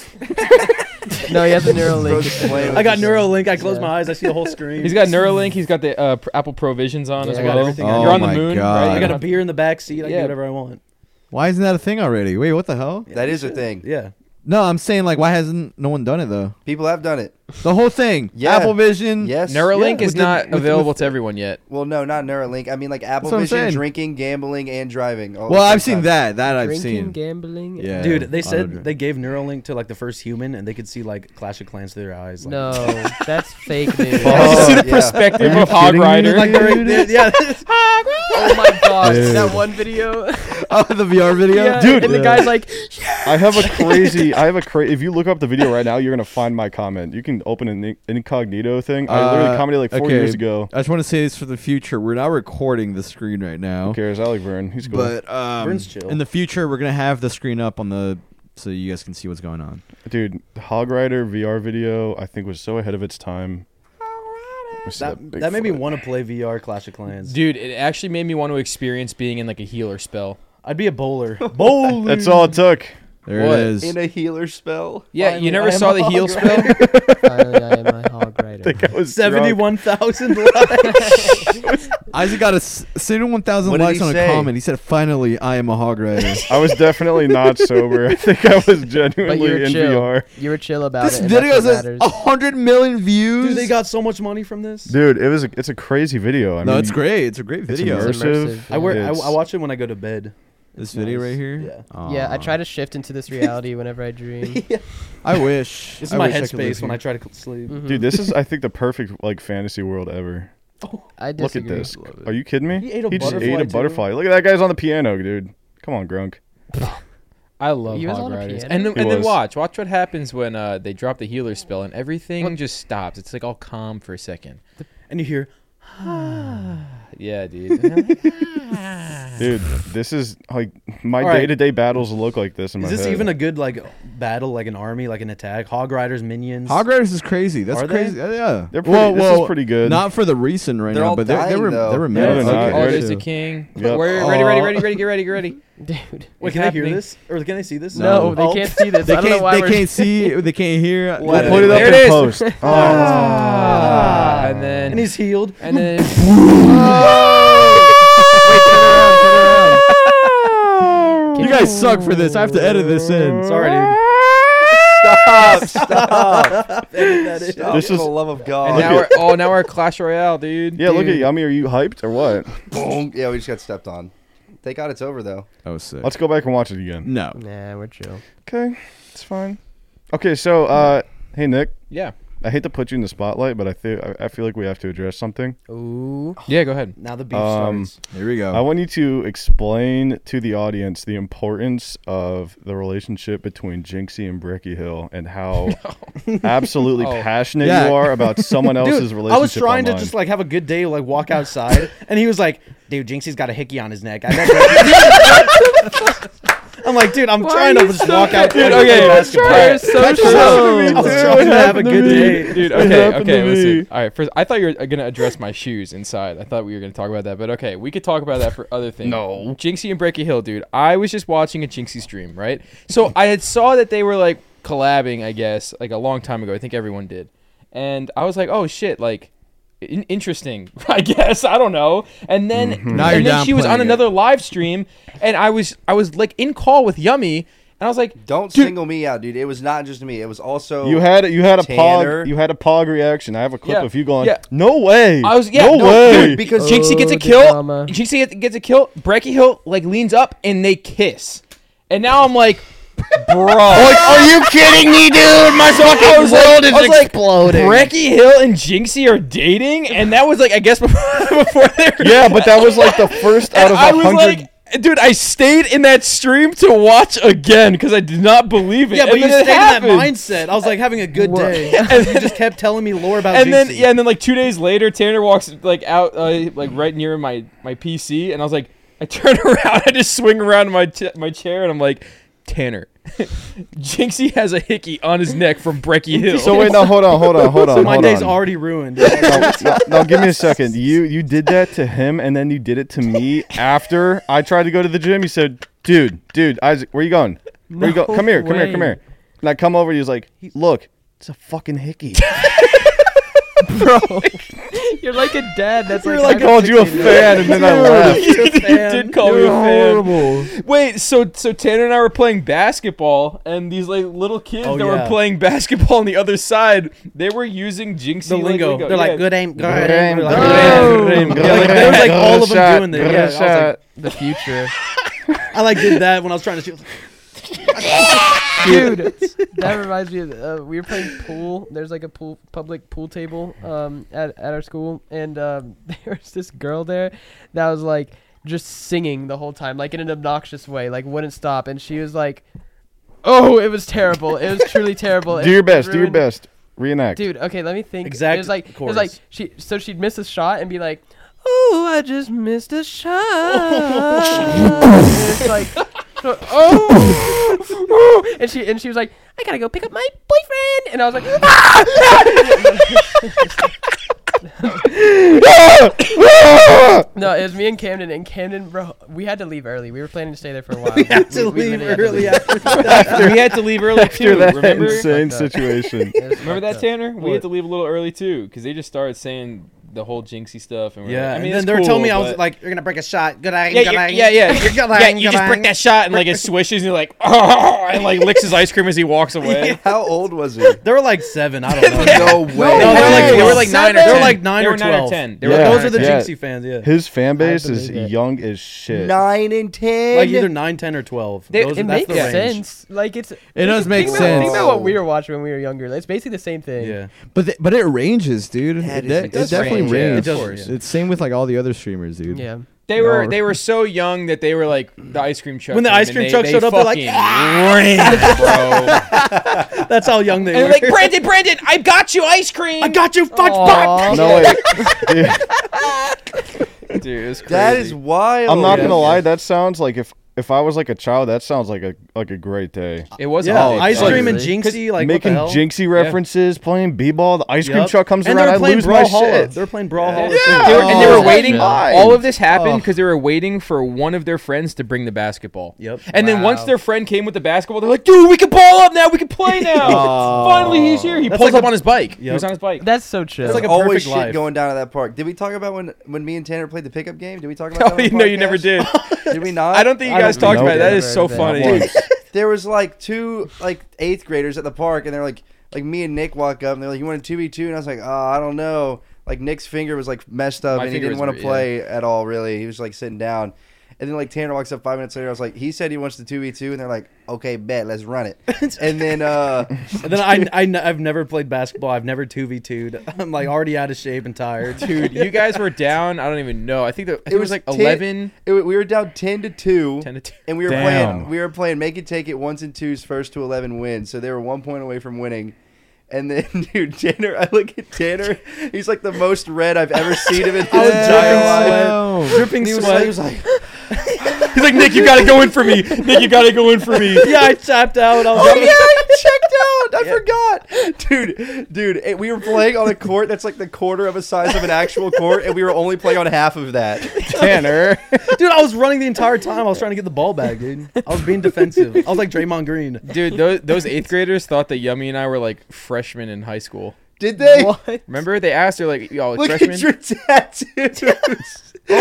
No, he has a neural Bro's link. playing with I got his- Neuralink. I close Yeah. my eyes. I see the whole screen. He's got Neuralink. He's got the uh, pr- Apple Provisions on as Yeah. I got well. everything. Oh You're on the my moon, God. right? I got a beer in the back seat. I can Yeah. do whatever I want. Why isn't that a thing already? Wait, what the hell? That is a thing. Yeah. No, I'm saying like, why hasn't no one done it though? People have done it. The whole thing. Yeah. Apple Vision. Yes. Neuralink Yeah, is with the- not with the- available with- to everyone yet. Well, no, not Neuralink. I mean, like Apple what I'm Vision, saying. drinking, gambling, and driving. all Well, at the I've same seen time. that. That I've Drinking, seen. gambling. Yeah. Dude, they said Auto-drive. they gave Neuralink to like the first human, and they could see like Clash of Clans through their eyes. Like, No, that's fake news. Oh, see the yeah. perspective Are you of Hog kidding me? Rider. like they're, they're- yeah. Oh my god, Dude. that one video. Oh, the V R video. Yeah, Dude. and the Yeah. guy's like, I have a crazy. I have a crazy. If you look up the video right now, you're gonna find my comment. You can open an in- incognito thing. I literally Uh, commented like four okay. years ago. I just want to say this for the future. We're not recording the screen right now. Who cares? I like Vern. He's cool. But um, Vern's chill. in the future, we're gonna have the screen up on the so you guys can see what's going on. Dude, Hog Rider V R video, I think was so ahead of its time. Let me see that, big that made me foot. want to play V R Clash of Clans. Dude, it actually made me want to experience being in like a healer spell. I'd be a bowler. Bowler. That's all it took. There What? it is. In a healer spell. Yeah, Finally, you never I am saw a the heal hog spell? finally, I am a hog I rider. think I was drunk. Seventy-one thousand likes. Isaac got a s- seventy-one thousand What did likes he on a say? comment. He said, "Finally, I am a hog rider." I was definitely not sober. I think I was But you genuinely were in chill. V R. You were chill about This it. and video that's what has matters. a hundred million views. Dude, they got so much money from this. Dude, it was a, it's a crazy video. I no, mean, it's great. It's a great It's video. immersive. It's immersive, I wear. I, It's- I watch it when I go to bed. This It's video nice. right here. Yeah. Yeah, I Aw. try to shift into this reality whenever I dream. I wish. This is I my wish I could live headspace when here. I try to cl- sleep. Mhm. Dude, this is I think the perfect like fantasy world ever. I Look disagree. at this. Are you kidding me? He ate a just butterfly, ate a too. butterfly. Look at that guy's on the piano, dude. Come on, Grunk. I love He was Hog on a Riders. piano? And then, He and then was. watch. Watch what happens when uh, they drop the healer spell and everything What? just stops. It's like all calm for a second. And you hear, Yeah, dude. Dude, this is like my All right. day-to-day battles look like this in my is this head. even a good like battle, like an army, like an attack? Hog Riders, minions. Hog Riders is crazy. That's Are they? crazy. Yeah, yeah. They're pretty- this is pretty good. Not for the recent right They're now, all but they're, they dying, were though. they were No, mad. they're not. Okay. Oh, Ready there's to- the king. Yep. We're ready, ready, ready, ready, get ready, get ready. Dude. Wait, It's can they hear happening. this, or can they see this? No, they Oh. can't see this. They I don't know can't. why They we're can't see. They can't hear. We'll Let put it up There it in is. post. Oh. Ah, and then And he's healed. and then Wait, turn around, turn around. You guys suck for this. I have to edit this in. Sorry, dude. Stop! Stop! Edit that in. Stop This for is- the love of and God. now we're oh now we're at Clash Royale, dude. Yeah, look at Dude. Yummy. Are you hyped or what? Boom. Yeah, we just got stepped on. Thank God it's over though. That was sick. Let's go back and watch it again. No. Nah, we're chill. Okay, it's fine. Okay, so uh, hey Nick, Yeah. I hate to put you in the spotlight, but I feel I feel like we have to address something. Ooh. Yeah, go ahead. Now the beef Um, starts. Here we go. I want you to explain to the audience the importance of the relationship between Jinxie and Brecky Hill and how absolutely Oh. passionate Yeah. you are about someone else's Dude, relationship. I was trying online. to just like have a good day, like walk outside, and he was like, "Dude, Jinxie's got a hickey on his neck." I bet I'm like, dude, I'm Why trying are to you just so walk out. good? and Okay, play let's basketball. try it. So I was slow. trying to have a good day. Dude, It okay, happened okay, to listen. me. All right, first, I thought you were gonna address my shoes inside. I thought we were gonna talk about that, but okay, we could talk about that for other things. No. Jinxie and Brecky Hill, dude. I was just watching a Jinxie stream, right? So I had saw that they were like collabing, I guess, like a long time ago. I think everyone did, and I was like, oh shit, like. In- interesting, I guess. I don't know. And then, Mhm. Now you're and then she was downplaying on it. another live stream, and I was, I was like in call with Yummy, and I was like, Don't Dude. single me out, dude. It was not just me. It was also You had you had a Tanner. pog you had a pog reaction. I have a clip Yeah, of you going, yeah. "No way, I was yeah, no, no, way." dude, because Oh, Jinxie gets a the kill. drama. Jinxie gets- gets a kill. Brecky Hill like leans up and they kiss, and now I'm like, bro, Like, are you kidding me, dude? My fucking was like- world I is was like, exploding. Brecky Hill and Jinxie are dating, and that was like I guess before, before they were. Yeah, but that was like the first out And of I a was hundred. like. Dude, I stayed in that stream to watch again because I did not believe it. Yeah, but and you then stayed it in that happened. mindset. I was like having a good What? day, and you just kept telling me lore about. And then Jinxie. yeah, and then like two days later, Tanner walks like out uh, like right near my my P C, and I was like, I turn around, I just swing around in my ch- my chair, and I'm like, Tanner, Jinxie has a hickey on his neck from Brecky Hill. So wait, no, hold on, hold on, hold on. So my hold day's on. already ruined. no, no, no, give me a second. You you did that to him, and then you did it to me after I tried to go to the gym. You said, "Dude, dude, Isaac, where you going? Where you go? No Come here, come here, come way. here." And I come over. He was like, "Look, it's a fucking hickey." Bro, you're like a dad. That's You're like like called you a fan, and then I left. you did call me a fan. horrible. Wait, so so Tanner and I were playing basketball, and these like little kids Oh, that yeah. were playing basketball on the other side, they were using Jinxie The like, lingo. They're like Yeah. good aim, good Good aim. aim, Like, good good aim, aim. good Yeah, like, aim, there was like good all of them shot, doing that. good Yeah, I was shot. like, the future. I like did that when I was trying to shoot. Dude, that reminds me of uh, we were playing pool. There's like a pool public pool table um at, at our school, and um there was this girl there that was like just singing the whole time, like in an obnoxious way, like wouldn't stop, and she was like, oh, it was terrible. It was truly terrible. Do It your best. Do your ruined- best. Reenact. Dude, okay, let me think. Exact It was like it was chorus. like she so she'd miss a shot and be like, "Oh, I just missed a shot." And it's like, so- oh, and she and she was like, "I gotta go pick up my boyfriend," and I was like, "Ah!" No, it was me and Camden, and Camden, bro, we had to leave early. We were planning to stay there for a while. We had to We- we leave literally had to early leave. after that. we had to leave early After too. that Remember? insane Fucked up. situation. It was Remember fucked that, up. Tanner? We What? had to leave a little early too, because they just started saying the whole Jinxie stuff. And we're Yeah, like, I mean, and then it's they were cool, telling me I was but- like, "You're gonna break a shot." Good aim, Yeah, good yeah, aim. yeah, yeah. Good yeah, aim, you good just break aim. that shot and like it swishes and you're like, oh, and like licks his ice cream as he walks away. How old was he? They were like seven. I don't know. No way. No, they were like they they were like nine or They ten. were like nine They or were nine or twelve. ten. They were Yeah, nine those or are the ten. Jinxie fans. Yeah, His fan base is believe it. young as shit. Nine and ten. like either nine, ten, or twelve. They- Those, It that's makes the range. sense. Like it's. It does make think about, sense. Think about what we were watching when we were younger. It's basically the same thing. Yeah, But th- but it ranges, dude. That it, is- de- it it does definitely range, yeah, ranges. it does, yeah. It's same with like all the other streamers, dude. Yeah. They were No. they were so young that they were like the ice cream truck. When the came ice and cream they- truck they showed up, they're like, fucking ran, bro. that's how young they And were. they're like, Brandon, Brandon, I got you ice cream. I got you, fudge Aw. No way. Dude, Dude, it's crazy. That is wild. I'm not Yeah. gonna lie. That sounds like if if I was like a child, that sounds like a like a great day. It was Yeah, a ice big cream and Honestly. Jinxie, like Making what the hell? Jinxie references, playing b-ball. The ice cream Yep. truck comes and around. they I were playing lose my Brawlhalla. shit. They were playing Brawlhalla. Yeah. too. They were- and they Oh, were waiting. shit. All of this happened Oh. because they were waiting for one of their friends to bring the basketball. Yep. And then once Wow. their friend came with the basketball, they're like, "Dude, we can ball up now. We can play now. Oh. Finally, he's here." He That's pulls like up a- on his bike. He Yep. was on his bike. That's so chill. It's like a always perfect shit life. going down at that park. Did we talk about when when me and Tanner played the pickup game? Did we talk about Oh, that? on the no, you never podcast? did. Did we not? I don't think you I guys don't talked know. about it. That is Never so been. funny. Once. There was like two like eighth graders at the park, and they're like, like me and Nick walk up, and they're like, "You want a two v two?" And I was like, "Oh, I don't know." Like Nick's finger was like messed up, My and he finger didn't was want to re- play at all. Really, he was like sitting down. And And then like Tanner walks up five minutes later. I was like, he said he wants the two v two, and they're like, okay, bet, let's run it. And then uh, And then I, I, n- I've never played basketball. I've never two v two'd. I'm like already out of shape and tired. Dude, you guys were down. I don't even know. I think, the, I think it was like ten eleven. It, we were down ten to two. ten to two. And we were Damn. playing. We were playing make it take it ones and twos first to eleven wins. So they were one point away from winning. And then, dude, Tanner, I look at Tanner. He's like the most red I've ever seen him in his I was entire life. dripping sweat. Dripping And he was sweat. like, he was like, He's like, Nick, you gotta go in for me. Nick, you gotta go in for me. Yeah, I tapped out. I was oh like, yeah, I checked out. I forgot, dude. Dude, it, we were playing on a court that's like the quarter of a size of an actual court, and we were only playing on half of that. Tanner. dude, I was running the entire time. I was trying to get the ball back, dude. I was being defensive. I was like Draymond Green. Dude, those, those eighth graders thought that Yummy and I were like freshmen in high school. Did they? What? Remember? They asked her, like, y'all, Look freshmen? at your tattoos.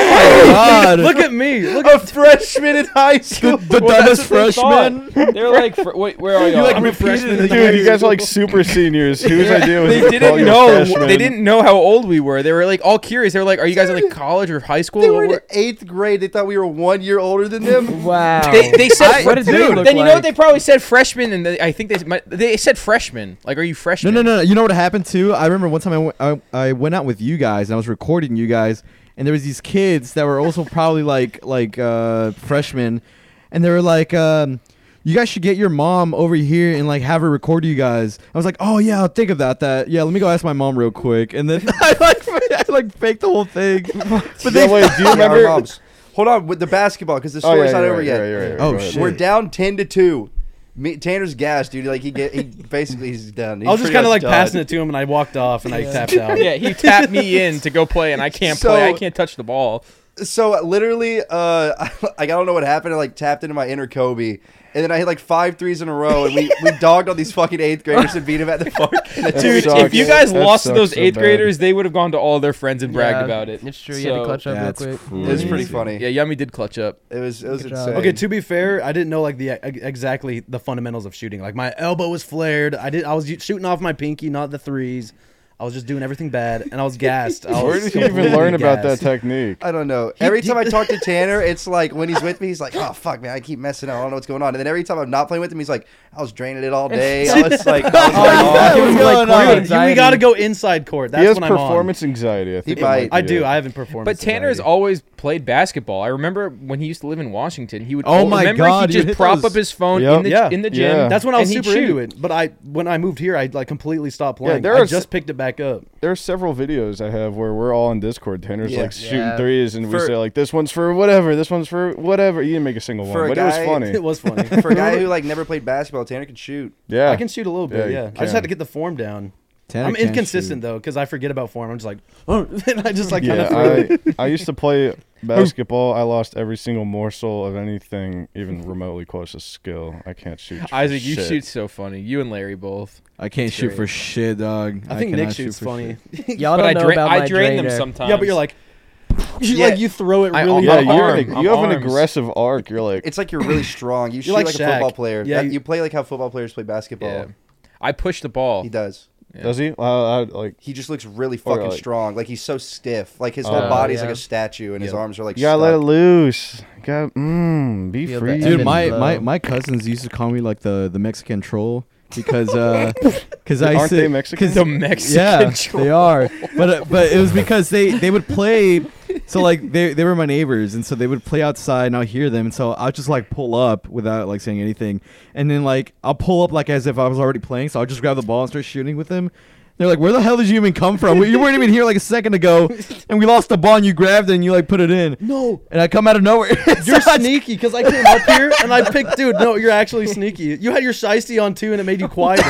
God. Look at me. Look A at freshman in high school. The Well, that's dumbest what they thought. freshman. They were like, fr- wait, where are y'all? like I'm a repeated freshman. it in again. Dude, you guys are like high super seniors. Whose idea was They it to call didn't you a know. freshman? They didn't know how old we were. They were like all curious. They were like, "Are you guys in like college or high school?" They Or were in what?" eighth grade. They thought we were one year older than them. Wow. They, they said, What did they dude, look then you know like? they probably said freshman, and they, I think they might- they said freshman. Like, are you No, freshman? no, no, no. You know what happened too? I remember one time I went, I, I went out with you guys and I was recording you guys, and there was these kids that were also probably like like uh, freshmen, and they were like, um, "You guys should get your mom over here and like have her record you guys." I was like, "Oh yeah, I'll think about that. Yeah, let me go ask my mom real quick." And then I like I like faked the whole thing. But Yeah, wait, do you Yeah, our remember? moms. Hold on with the basketball because the Oh, story's yeah, not you're over right, yet. you're right, you're right, Oh, go ahead. shit. We're down ten to two. Me, Tanner's gassed, dude. Like he get, he basically he's done. He's I was just pretty kind of much like done. passing it to him, and I walked off, and I tapped out. Yeah, he tapped me in to go play, and I can't So- play. I can't touch the ball. So literally, uh, I, I don't know what happened. I like tapped into my inner Kobe, and then I hit like five threes in a row, and we, we dogged on these fucking eighth graders and beat them at the park. That Dude, sucks. if you guys That lost to sucks those so eighth bad. graders, they would have gone to all their friends and bragged Yeah, about it. It's true. You had to So- clutch up real That's quick. crazy. It was pretty funny. Yeah, Yummy did clutch up. It was it was Good job. insane. Okay, to be fair, I didn't know like the e- exactly the fundamentals of shooting. Like my elbow was flared. I did. I was shooting off my pinky, not the threes. I was just doing everything bad, and I was gassed. I Where was did you even completely learn about that gassed. technique? I don't know. Every time I talk to Tanner, it's like when he's with me, he's like, "Oh fuck, man, I keep messing up. I don't know what's going on." And then every time I'm not playing with him, he's like, "I was draining it all day. I was like, I was like, yeah. oh, It was going like on? quite Dude, you, we anxiety. got to go inside court. That's he has when I'm on. performance anxiety. I think He it might. might I be do. it. I have performance. But Tanner's anxiety. always played basketball. I remember when he used to live in Washington, he would Oh my remember God, he'd you just hit prop those- up his phone Yep. in the Yeah. in the gym. Yeah. That's when I was and he'd super into shoot. it. But I when I moved here, I like completely stopped playing. there I are just s- picked it back up. There are several videos I have where we're all in Discord. Tanner's Yeah. like shooting Yeah. threes, and we For- say like, "This one's for whatever. This one's for whatever." You didn't make a single For one, a but it was guy- funny. It was funny. For a guy who like never played basketball, Tanner can shoot. Yeah, I can shoot a little bit. Yeah, Yeah, you I just can. had to get the form down. Tanner I'm can't inconsistent shoot. though because I forget about form. I'm just like, oh, and I just like kind Yeah, of. I, I used to play basketball. I lost every single morsel of anything, even remotely close to skill. I can't shoot. for Isaac, you shit. shoot so funny. You and Larry both. I can't It's shoot great. for shit, dog. I think cannot Nick shoot shoots for funny. Y'all but don't I, know dra- about I my drain them drainer. sometimes. Yeah, but you're like, you Yeah. like you throw it I- really. Yeah, I'm you're arm. an, you I'm have an arms. aggressive arc. You're like, It's like you're really strong. You shoot like like, a Shaq. football player. Yeah, That- you- you play like how football players play basketball. Yeah. I push the ball. He does. Yeah. does he? Uh, I, like, He just looks really Or, fucking like- strong. Like he's so stiff. Like his Oh, whole body's yeah. like a statue, and his Yeah. arms are like. you gotta let it stuck. loose. You gotta, mm, be Feel the free. ebb Dude, and my, flow. my, my cousins used to call me like the, the Mexican troll because uh, cause I Aren't used to, they Mexican? 'cause- The Mexican yeah, troll. they are. But uh, but it was because they, they would play. So like they they were my neighbors, and so they would play outside, and I'll hear them, and so I'll just like pull up without like saying anything, and then like I'll pull up like as if I was already playing. So I'll just grab the ball and start shooting with them. They're like, "Where the hell did you even come from? You weren't even here like a second ago, and we lost the ball, and you grabbed it, and you like put it in." No, And I come out of nowhere. you're So I- sneaky because I came up here and I picked, dude. No, you're actually sneaky. You had your shiesty on too, and it made you quieter.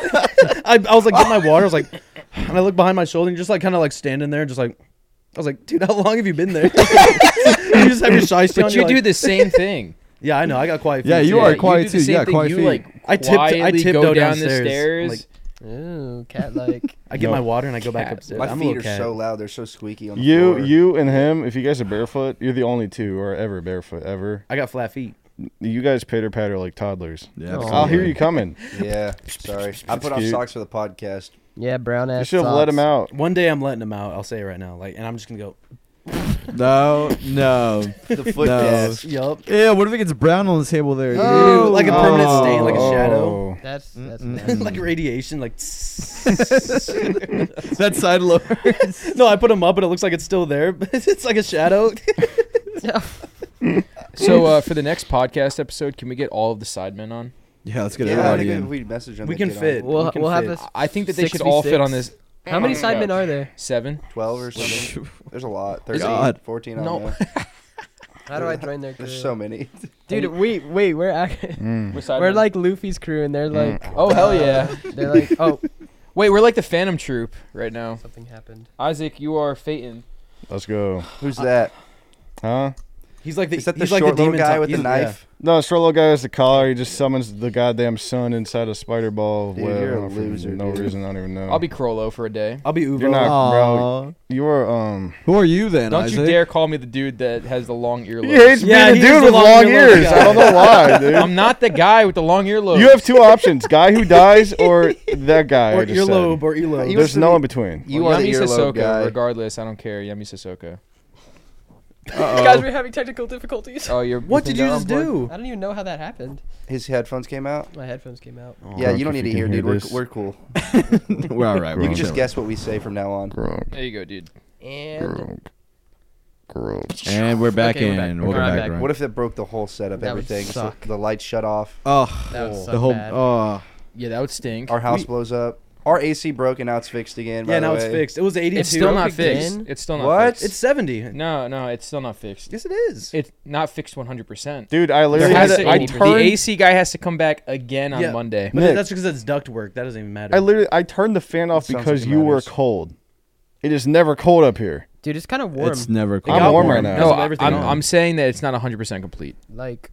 I, I was like, get my water. I was like, and I look behind my shoulder and just like kind of like standing there, just like, I was like, dude, how long have you been there? You just have your shiesty on. But you're you do like- the same thing. Yeah, I know. I got quiet. Yeah, feet, you too. are you quiet do too. the same Yeah, thing. quiet You feet. like I tipped- I quietly tiptoe go down the downstairs. stairs. Like, Ooh, cat like. I get No. my water and I go back Cat. upstairs. My I'm a feet little are cat. so loud. They're so squeaky on the You, floor. you, and him. If you guys are barefoot, you're the only two who are ever barefoot ever. I got flat feet. You guys pitter patter like toddlers. Yeah, Oh. I'll hear you coming. Yeah, sorry. I put on cute. socks for the podcast. Yeah, brown ass. You should have let him socks. out. One day I'm letting him out. I'll say it right now. Like, and I'm just gonna go. No, no. The foot No. gas. Yup. Yeah, what if it gets brown on the table there? dude? Oh, like a permanent stain, like a Oh. shadow. That's that's Mm-mm. nasty. Like radiation, like. That side lowers. No, I put them up and it looks like it's still there, but it's like a shadow. So uh, for the next podcast episode, can we get all of the sidemen on? Yeah, let's get Yeah, I everybody think in. if we message them, We they can get on. fit. We'll We can we'll have fit. this. I think that they should six v all fit on six. this. How many sidemen are there? Seven. twelve or something. There's a lot. thirteen, God. fourteen. I No. don't know. How do I join their crew? There's so many. Dude, wait, wait, we're act- Mm. We're, sidemen. we're like Luffy's crew, and they're like, Oh hell yeah! they're like, oh, Wait, we're like the Phantom Troop right now. something happened. Isaac, you are Phaeton. Let's go. Who's that? Huh? He's like the. Is that the he's short like the little demon guy top- with the he's- knife? No, the short little guy has the collar. He just summons the goddamn sun inside a spider ball. Dude, web you're a for loser, No dude. reason. I don't even know. I'll be Crollo for a day. Yeah. I'll be Uvo. You're not, Aw. bro. You are um. Who are you then, Don't Isaac? you dare call me the dude that has the long earlobes. He hates Yeah, being he a is dude the with long long earlobes ears. guy. I don't know why, dude. I'm not the guy with the long earlobes. You have two options: guy who dies or that guy. or I just said. earlobe or elobe. You- There's used to no be- in between. You well, are the Yami earlobe Sissoko. guy. Regardless, I don't care. Yami Sissoko. Uh-oh. Guys, we're having technical difficulties. Oh, you're. What did you think just that unplugged? do? I don't even know how that happened. His headphones came out. My headphones came out. Yeah, Grunk, you don't if need to can hear, dude. We're, this. we're cool. We're all right. You We're can just chilling. guess what we say from now on. Grunk, There you go, dude. And grunk, grunk. And we're back Okay, we're in. back. Welcome We're back, back. Ryan. What if that broke the whole setup, That would everything? So suck. the lights shut off. Oh, that would the suck whole. bad. Oh, Yeah, that would stink. Our house We- blows up. Our A C broke and now it's fixed again. by Yeah, the now it's way. fixed. It was eighty-two. It's still not again? fixed. It's still not What? fixed. It's seventy. No, no, it's still not fixed. Yes, it is. It's not fixed one hundred percent. Dude, I There literally has had to, to, I the turned. A C guy has to come back again on Yeah. Monday. But Nick. that's because it's duct work. That doesn't even matter. I literally I turned the fan off Sounds because like it you were matters. cold. It is never cold up here. Dude, it's kind of warm. it's never. It I'm got warm right now. because No, of I- everything I'm, on. I'm saying that it's not one hundred percent complete. like,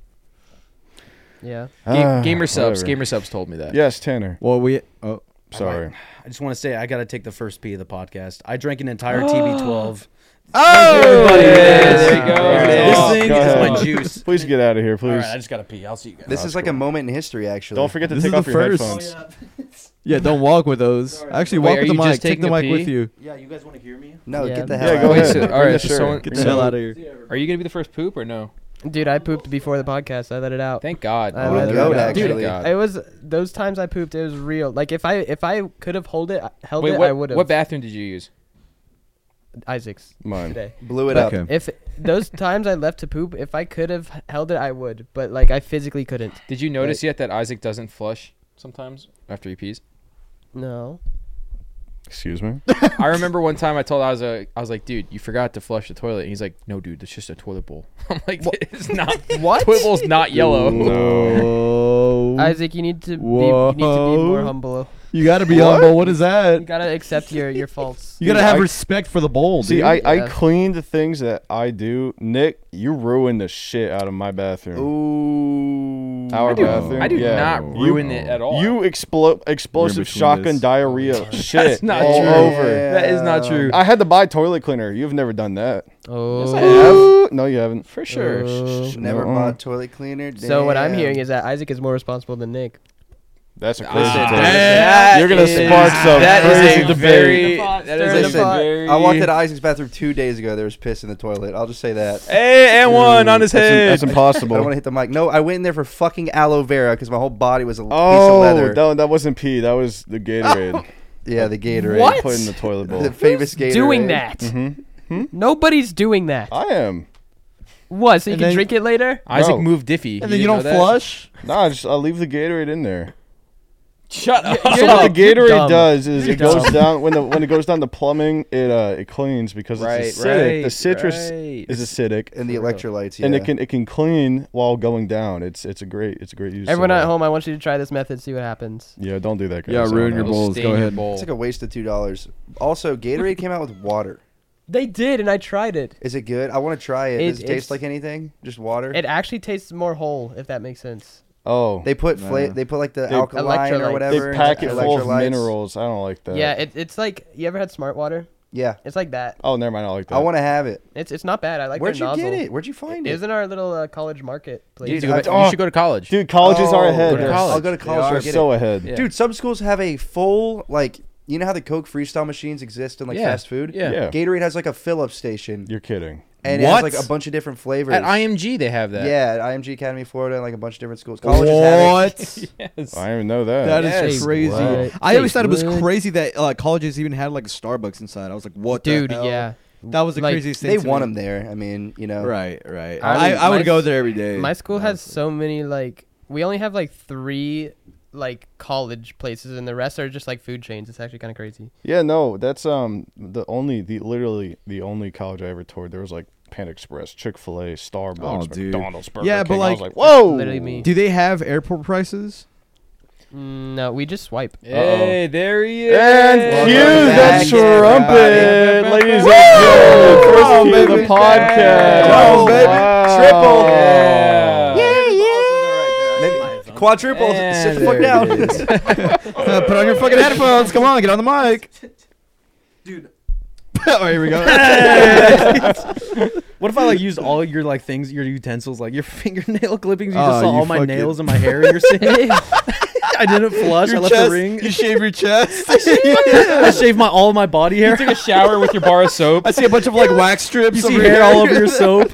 yeah. Ga- Ah, Gamer subs, whatever. Gamer subs told me that. Yes, Tanner. Well, we. Oh, Sorry. I just want to say I got to take the first P of the podcast. I drank an entire T B twelve. Oh, Everybody, yeah, yes. there you go. There there you you This go. go. thing Go is ahead. my juice. Please get out of here, All please. right, I just got to pee. I'll see you guys. This is like a moment in history, actually. Don't forget to This take is off the your first. headphones. yeah. Don't walk with those. Actually, Wait, walk are with the you mic. just Take the taking a mic with pee? you. Yeah, you guys want to hear me? No, Yeah. get the Yeah, hell go out. Wait, ahead. so- Bring all right, the so shirt. someone- Get the hell out of here. Are you gonna be the first poop or no? Dude, I pooped before the podcast. I let it out. Thank God. I What let a it goat, out. Dude, actually. God. it was those times I pooped. It was real. Like if I if I could have hold it held Wait, it, what, I would have. what bathroom did you use? Isaac's Mine. today. Blew it up. Okay. If those times I left to poop, if I could have held it, I would. But like I physically couldn't. Did you notice yet that Isaac doesn't flush sometimes after he pees? No. Excuse me. I remember one time I told Isaac, I was like, dude, you forgot to flush the toilet. And he's like, no, dude, it's just a toilet bowl. I'm like, it's not. What? Toilet bowl's not yellow. No. Whoa. Isaac, you need to be you need to be more Whoa. humble. You gotta be What? humble. What is You that? gotta accept your your faults. You gotta Dude, have I- respect for the bowl, See, dude. I, I Yeah. clean the things that I do. Nick, you ruined the shit out of my bathroom. Ooh. Our I do, bathroom. I do yeah. not You- ruin it at all. You explo- explosive between shotgun this. diarrhea shit not all true. over. That is not true. I had to buy toilet cleaner. You've never done that. Oh. Yes, I have. No, you haven't. For sure. Uh, Never Uh-uh. bought toilet cleaner. So what I'm Damn. hearing is that Isaac is more responsible than Nick. That's a Ah, crazy take. that You're gonna is- spark some that is crazy a debate. very- Pot, that stir is the a Listen, pot. very- I walked into Isaac's bathroom two days ago. There was piss in the toilet. I'll just say that. Hey, and one on his That's, head. that's I don't impossible. want to hit the mic. No, I went in there for fucking aloe vera because my whole body was a piece of Oh, leather. that, that wasn't pee. That was the Gatorade. Yeah, the Gatorade. What? Put in the toilet bowl. The famous Gatorade. Doing that. hmm Nobody's doing that. I am. What? So you And can then- drink it later? Isaac Bro. moved Diffie. and then you don't flush. Nah, just I'll leave the Gatorade in there. Shut up. You're So not- what the you're Gatorade dumb. does is You're it goes dumb. down when the when it goes down the plumbing, it uh it cleans because Right, it's acidic. right, the citrus right. is acidic, And the electrolytes. Yeah. and it can it can clean while going down. It's it's a great it's a great use. Everyone of, at uh, home, I want you to try this method. See what happens. Yeah, don't do that. Guys. Yeah, I don't ruin know. your It'll bowls. stain Go your ahead. bowl. It's like a waste of two dollars. Also, Gatorade came out with water. They did, and I tried it. Is it good? I want to try it. It- Does it taste it's- like anything? Just water? It actually tastes more whole, if that makes sense. Oh, They put fla- Nah. They put like the They- alkaline Electrolytes. or whatever. they and pack it full of electrolytes. minerals. I don't like that. Yeah, it, it's like you ever had Smart Water? Yeah, It's like that. Oh, never mind. I like that. I want to have it. It's it's not bad. I like Where'd their you nozzle. get it? Where'd you find It it? was in our little uh, college market place. You, need to Dude, go I- back- oh. you should go to college. Dude, colleges are Oh, ahead. go to They're- college. I'll go to They college. are and get so it. ahead. Yeah. Dude, some schools have a full like You know how the Coke Freestyle machines exist in like Yeah. fast food? Yeah. Yeah. Gatorade has like a fill up station, You're kidding. and it What? has like a bunch of different flavors. At I M G they have that. Yeah, at I M G Academy, Florida, and like a bunch of different schools. Colleges have it. What? Yes. I didn't even know that. That Yes. is crazy. Wow. I always thought it was What? crazy that uh, colleges even had like a Starbucks inside. I was like, what the Dude, hell? yeah. That was the Like, craziest thing. They to want me. them there. I mean, you know. Right, right. I I, was- I, would my go s- there every day. My school has honestly. so many like we only have like three like college places and the rest are just like food chains. It's actually kind of crazy. Yeah, no, that's um the only the literally the only college I ever toured. There was like Panda Express, Chick Fil A, Starbucks, Oh, dude. McDonald's, Burger Yeah, but, King. I was like- like, whoa. Literally me. Do they have airport prices? Mm, No, we just swipe. Hey, there he is. And Welcome cue the back, trumpet, everybody. ladies and Woo! gentlemen. First Oh, cue of the baby. podcast. Oh, baby. Wow. Triple. Yeah. Maybe quadruple. And Sit the fuck there down. it is. Uh, put on your fucking headphones. Come on, get on the mic. Dude. Oh, here we go. What if I like used all your like things, your utensils, like your fingernail clippings? You Oh, just saw you all my fucking- nails and my hair in your sink. I didn't flush. I Your left chest, the ring. You shave your chest. I shaved my all of my body hair. You took a shower with your bar of soap. I see a bunch of like wax strips. You see over hair here. all over your soap.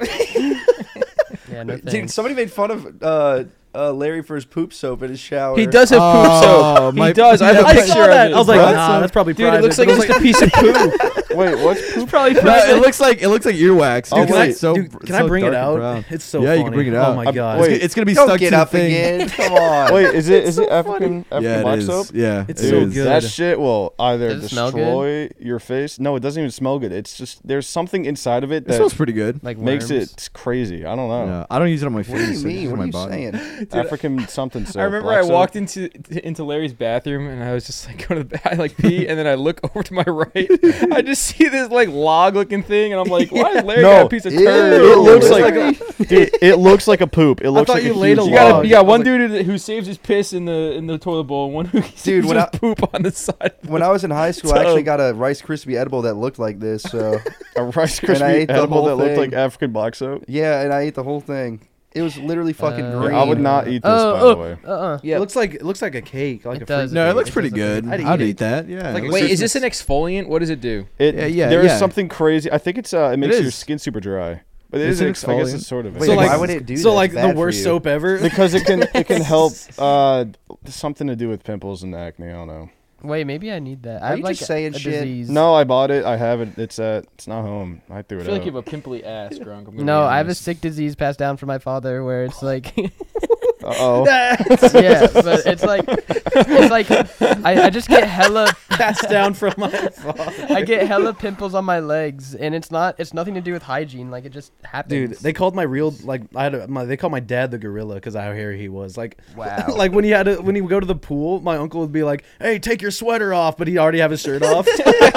Yeah, no Dude, thanks. somebody made fun of uh, uh, Larry for his poop soap in his shower. He does have poop Oh, soap. my- He does. I have a I picture saw that. of it. I was like, Bro, nah, that's probably Dude, it private. looks like But it's just a piece of poop. Wait, what's poop? Probably No, it looks like it looks like earwax. Oh, Dude, can I, it's so, dude, can it's I so bring it dark and out? brown. It's so Yeah, funny. you can bring it Oh out. my I- god. wait. It's, it's gonna be Don't stuck get to up the thing. again. Come on. Wait, is it is it African African Yeah, it black is. soap? Yeah, It's it so is. good. That shit will either Does it smell good? destroy your face. No, it doesn't even smell good. It's just there's something inside of it It that smells pretty good. Like makes worms. it crazy. I don't know. Yeah, I don't use it on my face. What do you I just mean? use it What on are my you body. saying? African something soap. I remember black I soap. walked into into Larry's bathroom and I was just like going to the ba- I like pee and then I look over to my right. I just see this like log looking thing and I'm like, why is Larry No, got a piece of ew. turd? It looks It's like, like dude, it looks like a poop. It looks thought like you a laid huge a You log. got log. you got I was one like- dude who saves his piss in the in the toilet bowl, and one who saves when his I- poop on the side. When I was in high school, I actually So- got a Rice Krispie edible that looked like this. So A Rice And I Krispie ate the edible whole that looked thing. like African black soap. yeah, and I ate the whole thing. It was literally fucking Uh, green. I would not eat this, Oh, by oh, the way. uh-uh. It looks like it looks like a cake. Like It a does. freaking No, it cake. looks pretty does look good. I'd eat I'd it. eat that. Yeah. Like it a looks Wait, good. is this an exfoliant? What does it do? It, Yeah, yeah, There's yeah. something crazy. I think it's uh, it makes your is. skin super dry. But it It's is. an Ex- I guess exfoliant. it's sort of. Wait, So, why like- would it do So that? like It's the bad for worst you. soap ever. because it can it can help uh something to do with pimples and acne. I don't know. Wait, maybe I need that. I Are have you like just saying a shit? disease. No, I bought it. I have it. It's at. It's not home. I threw I it feel out. like you have a pimply ass, Grunk. I'm gonna No, be I have a honest. sick disease passed down from my father where it's like Uh oh. yeah, but it's like it's like I, I just get hella Passed down from my father. I get hella pimples on my legs and it's not it's nothing to do with hygiene, like it just happens. Dude, they called my real like I had a, my they called my dad the gorilla because of how hairy he was. Like Wow. like when he had to, when he would go to the pool, my uncle would be like, "Hey, take your sweater off," but he'd already have his shirt off.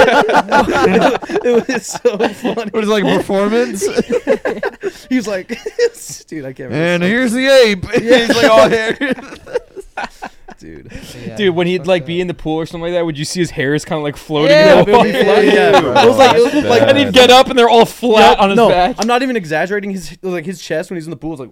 It was so funny. What is it, like a performance? He was like, "Dude, I can't." And remember. here's the ape. He's like all hair. dude. Yeah, Dude, when he'd fucked like up. be in the pool or something like that, would you see his hair is kind of like floating? Yeah, in the it would be water? floating, yeah, bro. It was like, it was like And he'd get up and they're all flat Yup, on his no, back. I'm not even exaggerating. His like his chest when he's in the pool was like,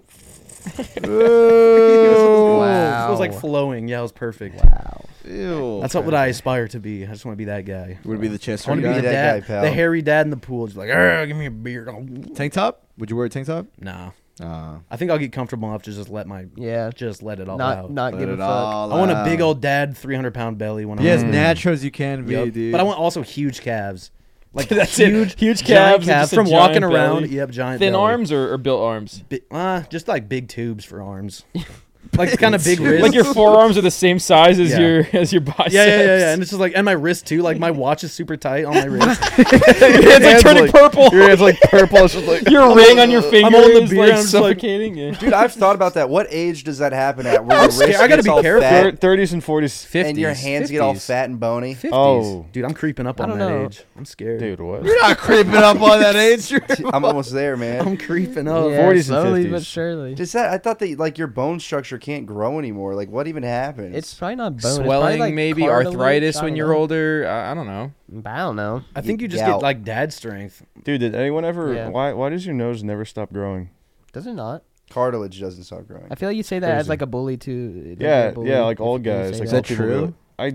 Wow. it was like flowing. Yeah, it was perfect. Wow. Ew. That's what would I aspire to be. I just want to be that guy. Would it be the chest I want hair to be guy? the that dad, guy, pal. the hairy dad in the pool, just like, "Arr, give me a beard." Tank top? Would you wear a tank top? Nah, Uh, I think I'll get comfortable enough to just let my Yeah. just let it all Not out. not let give a it fuck. all I want a big out. old dad, three hundred pound belly when Be I'm as Mm. natural as you can be, Yup. dude. But I want also huge calves. Like That's huge, it. Huge giant calves, and just a from walking giant around. belly. Yep, giant Thin belly. arms or, or built arms? Bi- uh, just like big tubes for arms. Like kind of big wrists. Like your forearms are the same size as Yeah. your as your biceps. yeah, yeah, yeah, yeah. And it's just like, and my wrist too. Like my watch is super tight on my wrist. It's like turning like- purple. Your hand's like purple. It's just like Your ring on your finger I'm holding the is beer, like I'm just like- suffocating. yeah. Dude, I've thought about that. What age does that happen at? Where I'm your scared. wrist I gotta gets be all careful. fat thir- thirties and forties. and your hands get all fifties. fat and bony. fifties. Oh, Dude, I'm creeping up I on don't that know. age. I'm scared. dude, what? You're not creeping up on that age. I'm almost there, man. I'm creeping up. Yeah, forties and slowly fifties. but surely. Is that? I thought that like your bone structure can't grow anymore. Like, what even happens? It's probably not bone. it's probably, Swelling, like, maybe cartilage, arthritis I when don't you're know. older. I, I don't know. I don't know. I think you just Gout. get like dad strength. Dude, did anyone ever? Yeah. Why? Why does your nose never stop growing? Does it not? cartilage doesn't stop growing. I feel like you say that as Crazy. like a bully too. Like Yeah, a bully yeah, like if- old if you guys. say Like Is old that people true? do it. I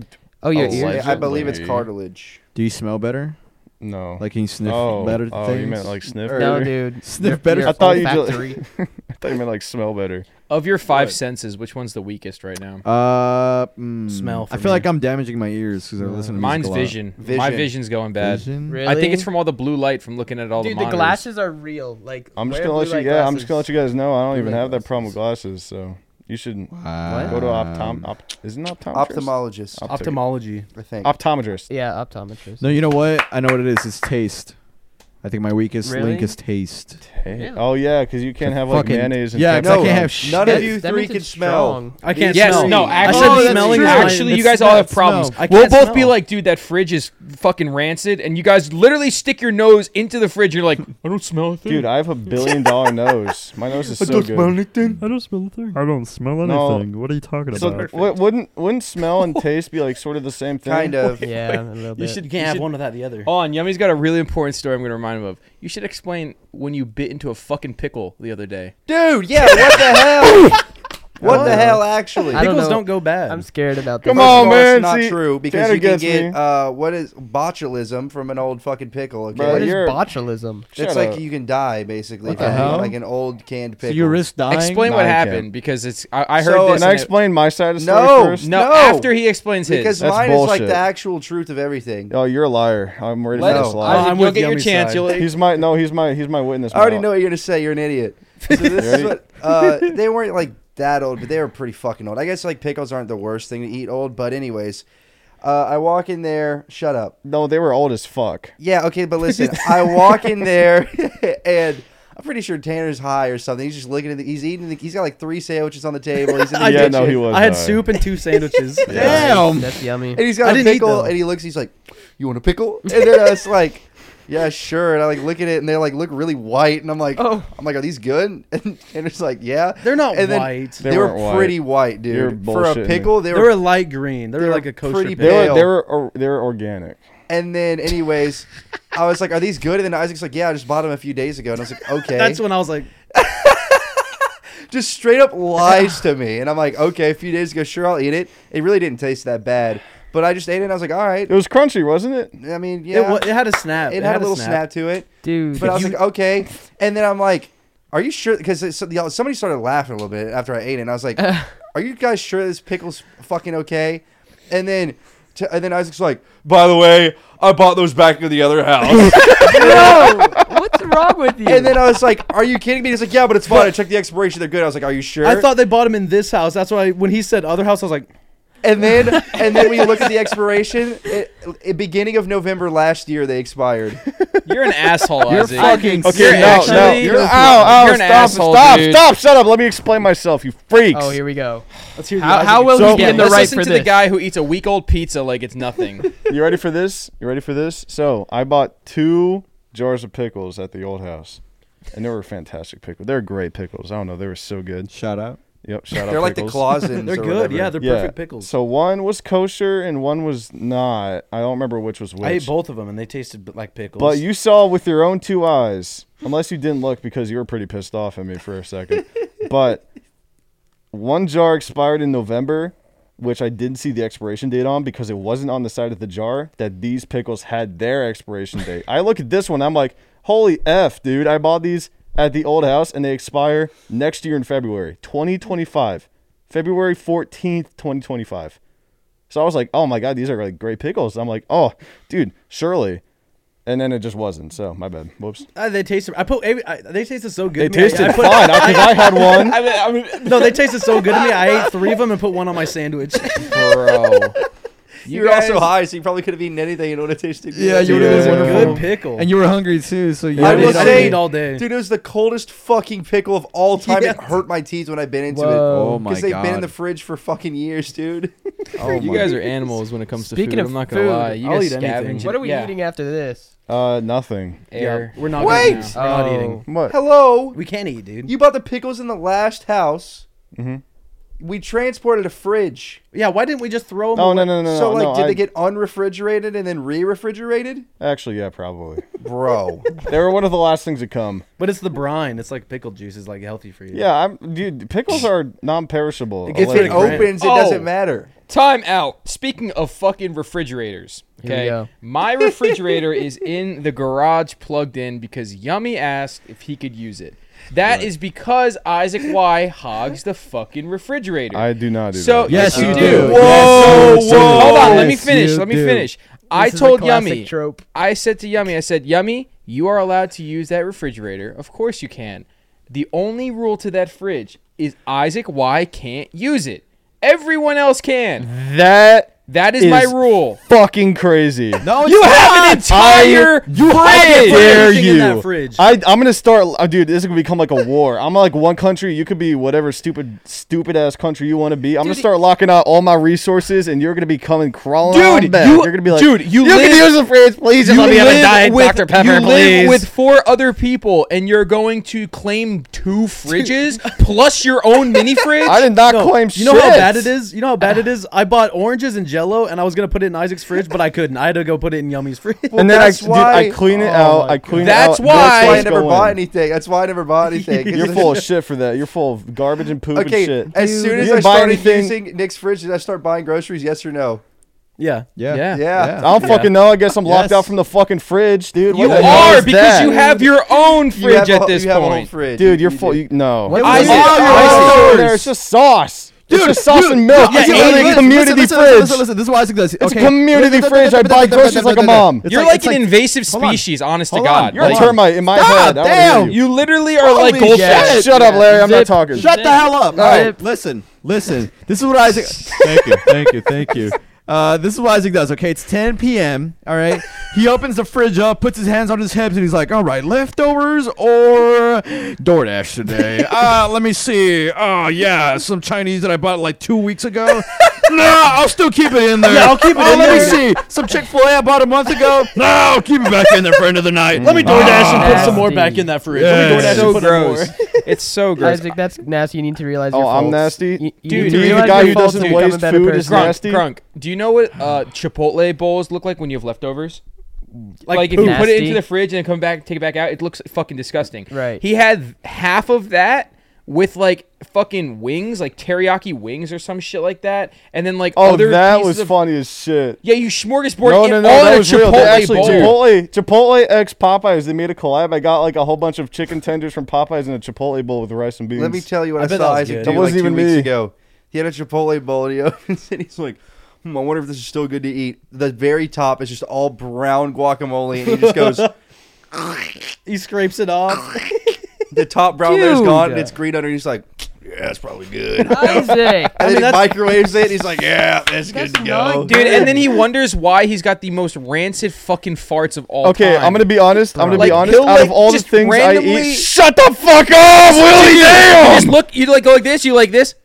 Oh, your Oh, ears. Yeah, I believe it's Allegedly. cartilage. Do you smell better? No. Like, can you sniff oh, better oh, things? you meant like sniff Or- No, better? dude. Sniff Your- better? your I thought you just- olfactory. I thought you meant like smell better. Of your five What? senses, which one's the weakest right now? Uh, mm, Smell I for feel me. like I'm damaging my ears because I listen to Mine's music a lot. vision. My Vision. vision's going bad. Vision? Really? I think it's from all the blue light from looking at all Dude, the the monitors. glasses are real. Like I'm just wear gonna let blue you. light Yeah, I'm just gonna let glasses. you guys know. I don't Blue even light have that problem with glasses. glasses, so you should Wow. go to optom. Op, isn't it optometrist? Ophthalmologist, Op- Ophthalmology. I think. Optometrist. Yeah, optometrist. No, you know what? I know what it is. It's taste. I think my weakest Really? link is taste. Hey. Really? Oh yeah, because you can't have like Fucking- mayonnaise and yeah, 'cause I ketchup. can't No, have shit. none That- of you that three means can it's smell. strong. I can't Yes, smell. no, I actually, said that's smelling true. is my- actually, you that's- guys all have that's problems. smell. I We'll can't both be smell. like, dude, that fridge is fucking rancid, and you guys literally stick your nose into the fridge. You're like, I don't smell a thing. Dude, I have a billion dollar nose. My nose is so good. anything. I don't smell a thing. I don't smell No. anything. What are you talking So about? w- wouldn't wouldn't smell and taste be like sort of the same thing? Kind of. Yeah, a little bit. You should. You can't have one without the other. Hold on, Yummy's got a really important story I'm going to remind him of. You should explain when you bit into a fucking pickle the other day. Dude, yeah, what the hell? What Oh. the hell, actually? I don't Pickles know. don't go bad. I'm scared about this. Come First on, of all, man, It's not see, true because Tanner you can gets get me. uh, what is botulism from an old fucking pickle. Okay, Bro, What is you're- botulism? it's Shut like up. you can die basically What from the hell? like an old canned So pickle. you risk dying? Explain No, what I happened can't. because it's. I, I heard So- this. Can I and it- explain my side of the story No. first? No, No. after he explains his. because That's mine is like bullshit. the actual truth of everything. Oh, you're a liar. I'm ready Let for No. this him- lie. Isaac, I'm you'll with get your Yummy's chance. side. You'll, He's my no. He's my he's my witness. I already Mal. know what you're gonna say. You're an idiot. So this is ready? what uh, they weren't like that old, but they were pretty fucking old. I guess like pickles aren't the worst thing to eat old, but anyways, uh, I walk in there. Shut up. No, they were old as fuck. Yeah, okay, but listen, I walk in there and I'm pretty sure Tanner's high or something. He's just looking at the, he's eating, the, he's got like three sandwiches on the table. He's in the I yeah, kitchen, no, he was. I had uh, soup and two sandwiches. Damn. That's yummy. and he's I got a didn't eat, pickle, though. and he looks, he's like, "You want a pickle?" And then I was like, "Yeah, sure." And I like look at it, and they like look really white, and I'm like, Oh. I'm like, "Are these good?" And, and it's like, "Yeah." They're not And then white. They, They were weren't white. pretty white, You're dude. For a bullshitting pickle, they They were were light green. They they were were like a kosher pretty pickle. They were pale. they were or, they were organic. And then, anyways, I was like, "Are these good?" And then Isaac's like, "Yeah, I just bought them a few days ago." And I was like, "Okay." That's when I was like, Just straight up lies to me. And I'm like, "Okay, a few days ago, sure, I'll eat it." It really didn't taste that bad, but I just ate it. and I was like, "All right." It was crunchy, wasn't it? I mean, it, yeah, wa- it had a snap. it had a little snap. to it. Dude. But I was you- like, "Okay." And then I'm like, "Are you sure?" Because somebody started laughing a little bit after I ate it. And I was like, "Are you guys sure this pickle's fucking okay?" And then, t- and then Isaac's like, "By the way, I bought those back in the other house." Bro, what's wrong with you? And then I was like, "Are you kidding me?" He's like, "Yeah, but it's fine. I checked the expiration. They're good." I was like, "Are you sure?" I thought they bought him in this house. That's why when he said other house, I was like, And then, and then when you look at the expiration, it, it, beginning of November last year, they expired. you're an asshole, You're Isaac. fucking Okay, You're no, no. actually- You're, You're- ow, ow, you're an stop, asshole, stop, dude. stop, shut up. Let me explain myself, you freaks. oh, here we go. let's hear the How, Isaac how will So- he be Yeah, in the let's right listen for to this? the guy who eats a week old pizza like it's nothing. You ready for this? You ready for this? So I bought two jars of pickles at the old house, and they were fantastic pickles. They're great pickles. I don't know. They were so good. Shout out. Yep. Shout out. They're like the pickles. Clausens. They're or good. whatever. Yeah, they're Yeah. perfect pickles. So one was kosher and one was not. I don't remember which was which. I ate both of them and they tasted b- like pickles. But you saw with your own two eyes, unless you didn't look because you were pretty pissed off at me for a second. But one jar expired in November, which I didn't see the expiration date on because it wasn't on the side of the jar that these pickles had their expiration date. I look at this one, I'm like, holy F, dude. I bought these at the old house and they expire next year in February, twenty twenty-five. February fourteenth, twenty twenty-five. So I was like, oh my God, these are like great pickles. I'm like, oh, dude, surely. And then it just wasn't. So my bad. Whoops. Uh, they tasted. I put. I, they tasted so They good. to me. I- tasted I put- fine because I had one. I mean, I mean, No, they tasted so good to me. I ate three of them and put one on my sandwich. bro. You, were also high, so you probably could have eaten anything and it would have tasted good. Yeah, you Dude, would've it been was a wonderful. Good pickle. And you were hungry too, so you I I will did, I say- did eat all day. Dude, it was the coldest fucking pickle of all time. It Yeah. hurt my teeth when I bit into Whoa. Oh it. my Because they've god. been in the fridge for fucking years, dude. oh You my guys are animals when it comes to Speaking food. of I'm not gonna food, lie. You I'll guys eat anything. scavenge. What are we yeah. eating after this? Uh, nothing. Air. Yeah, we're not. Wait! Gonna eat. We're not Oh. eating. What? Hello? We can't eat, dude. You bought the pickles in the last house. Mm-hmm. We transported a fridge. Yeah, why didn't we just throw them? Oh, away? no, no, no, no. so, like, no, did I- they get unrefrigerated and then re-refrigerated? Actually, yeah, probably. Bro. They were one of the last things to come. But it's the brine. It's like pickle juice. Is like healthy for you. Yeah, I'm, dude, pickles are non-perishable. It if gets it rid of allegedly. Grant. opens, it Oh. doesn't matter. Time out. Speaking of fucking refrigerators, Here we okay? go. My refrigerator is in the garage plugged in because Yummy asked if he could use it. That is because Isaac Y hogs the fucking refrigerator. I do not do So that. Yes, yes, you you do. do. Yes, Whoa, you whoa. do. Hold on, let me Yes, finish. you Let me do. finish. I This is a told classic Yummy. trope. I said to Yummy, I said, Yummy, you are allowed to use that refrigerator. Of course you can. The only rule to that fridge is Isaac Y can't use it. Everyone else can. That That is, my is rule. fucking crazy. No, it's You have not. an entire you fridge. dare Everything in you? that fridge. I I'm gonna start, uh, dude. This is gonna become like a war. I'm like one country. You could be whatever stupid, stupid ass country you want to be. I'm gonna Dude, start locking out all my resources, and you're gonna be coming crawling Dude, on back. you- You're gonna be like, dude, you you live- can use the fridge, please. Just You let me have a live diet with- Doctor Pepper, you live please. with four other people, and you're going to claim two fridges plus your own mini fridge. I did not No, claim you know shit. how bad it is? You know how bad it is? I bought oranges and Jello, and I was gonna put it in Isaac's fridge, but I couldn't. I had to go put it in Yummy's fridge. And then I, that's dude, why- I clean it Oh out. my I clean That's it out. why- That's why I Let's never go bought in. anything. That's why I never bought anything. 'cause You're it's- full of shit for that. You're full of garbage and poop Okay, and shit. as Dude, soon you as didn't I buy started anything- using Nick's fridge, did I start buying groceries? Yes or no? Yeah. Yeah. Yeah. Yeah. I don't fucking know. I guess I'm locked Yes. out from the fucking fridge, dude. You What the hell are is because that? you have your own You fridge have a- at this you have a whole point. fridge. Dude, you're You full. do. You, no. What Isaac, Oh, Isaac, you're right Isaac. there. It's just sauce. It's Dude, just sauce dude, and milk. yeah, It's yeah, literally listen, a community listen, listen, fridge. Listen, listen, this is what Isaac does. It's a Okay. community fridge. I buy groceries like a mom. It's You're like, it's an invasive hold on. species, honest to Hold on. God. You're a Like, termite in my Stop, head. I wanna hear damn. you. you literally are like Holy goldfish. shit. Shut up, Larry. I'm not Zip. talking. Shut the hell up. All right. right, listen, listen. This is what Isaac. Thank you, thank you, thank you. Uh, this is what Isaac does. Okay, it's ten p.m. All right, he opens the fridge up, puts his hands on his hips, and he's like, "All right, leftovers or DoorDash today? Uh, let me see. Oh yeah, some Chinese that I bought like two weeks ago. No, I'll still keep it in there. Yeah, I'll keep it oh, in let there. me see. Some Chick-fil-A I bought a month ago. No, I'll keep it back in there for end of the night. Let me DoorDash and put Ah, some more nasty. back in that fridge. Yeah. Let me DoorDash It's so and put gross. more. It's so gross. Isaac, that's nasty. You need to realize Oh, your I'm faults. nasty? You, you Dude, need me, to the realize guy your who faults doesn't and become a waste better food person. is Grunk, nasty? Grunk, do you know what uh, Chipotle bowls look like when you have leftovers? Like, Like if you put it nasty. into the fridge and then come back, take it back out, it looks fucking disgusting. Right. He had half of that with like fucking wings, like teriyaki wings or some shit like that, and then like Oh, other that pieces was of, funny as shit. Yeah, you smorgasbord No, it no, no, all that in a was real. They Chipotle actually bowl. Chipotle, Chipotle X Popeyes. They made a collab. I got like a whole bunch of chicken tenders from Popeyes in a Chipotle bowl with rice and beans. Let me tell you what I I, bet saw that was Isaac good. do That wasn't like two even weeks me. ago. He had a Chipotle bowl and he opens it. He's like, hmm, I wonder if this is still good to eat. The very top is just all brown guacamole, and he just goes, He scrapes it off. the top brown layer's Dude. gone, and it's green underneath. He's like, yeah, that's probably good. Isaac. And mean, then he that's- microwaves it. He's like, yeah, that's, good That's to not go. Dude, and then he wonders why he's got the most rancid fucking farts of all Okay, time. I'm gonna be honest. I'm gonna Like, be honest. he'll, Out like, of all the just things I randomly- eat, shut the fuck up, Willie. You Damn. just look, you like go like this, you like this.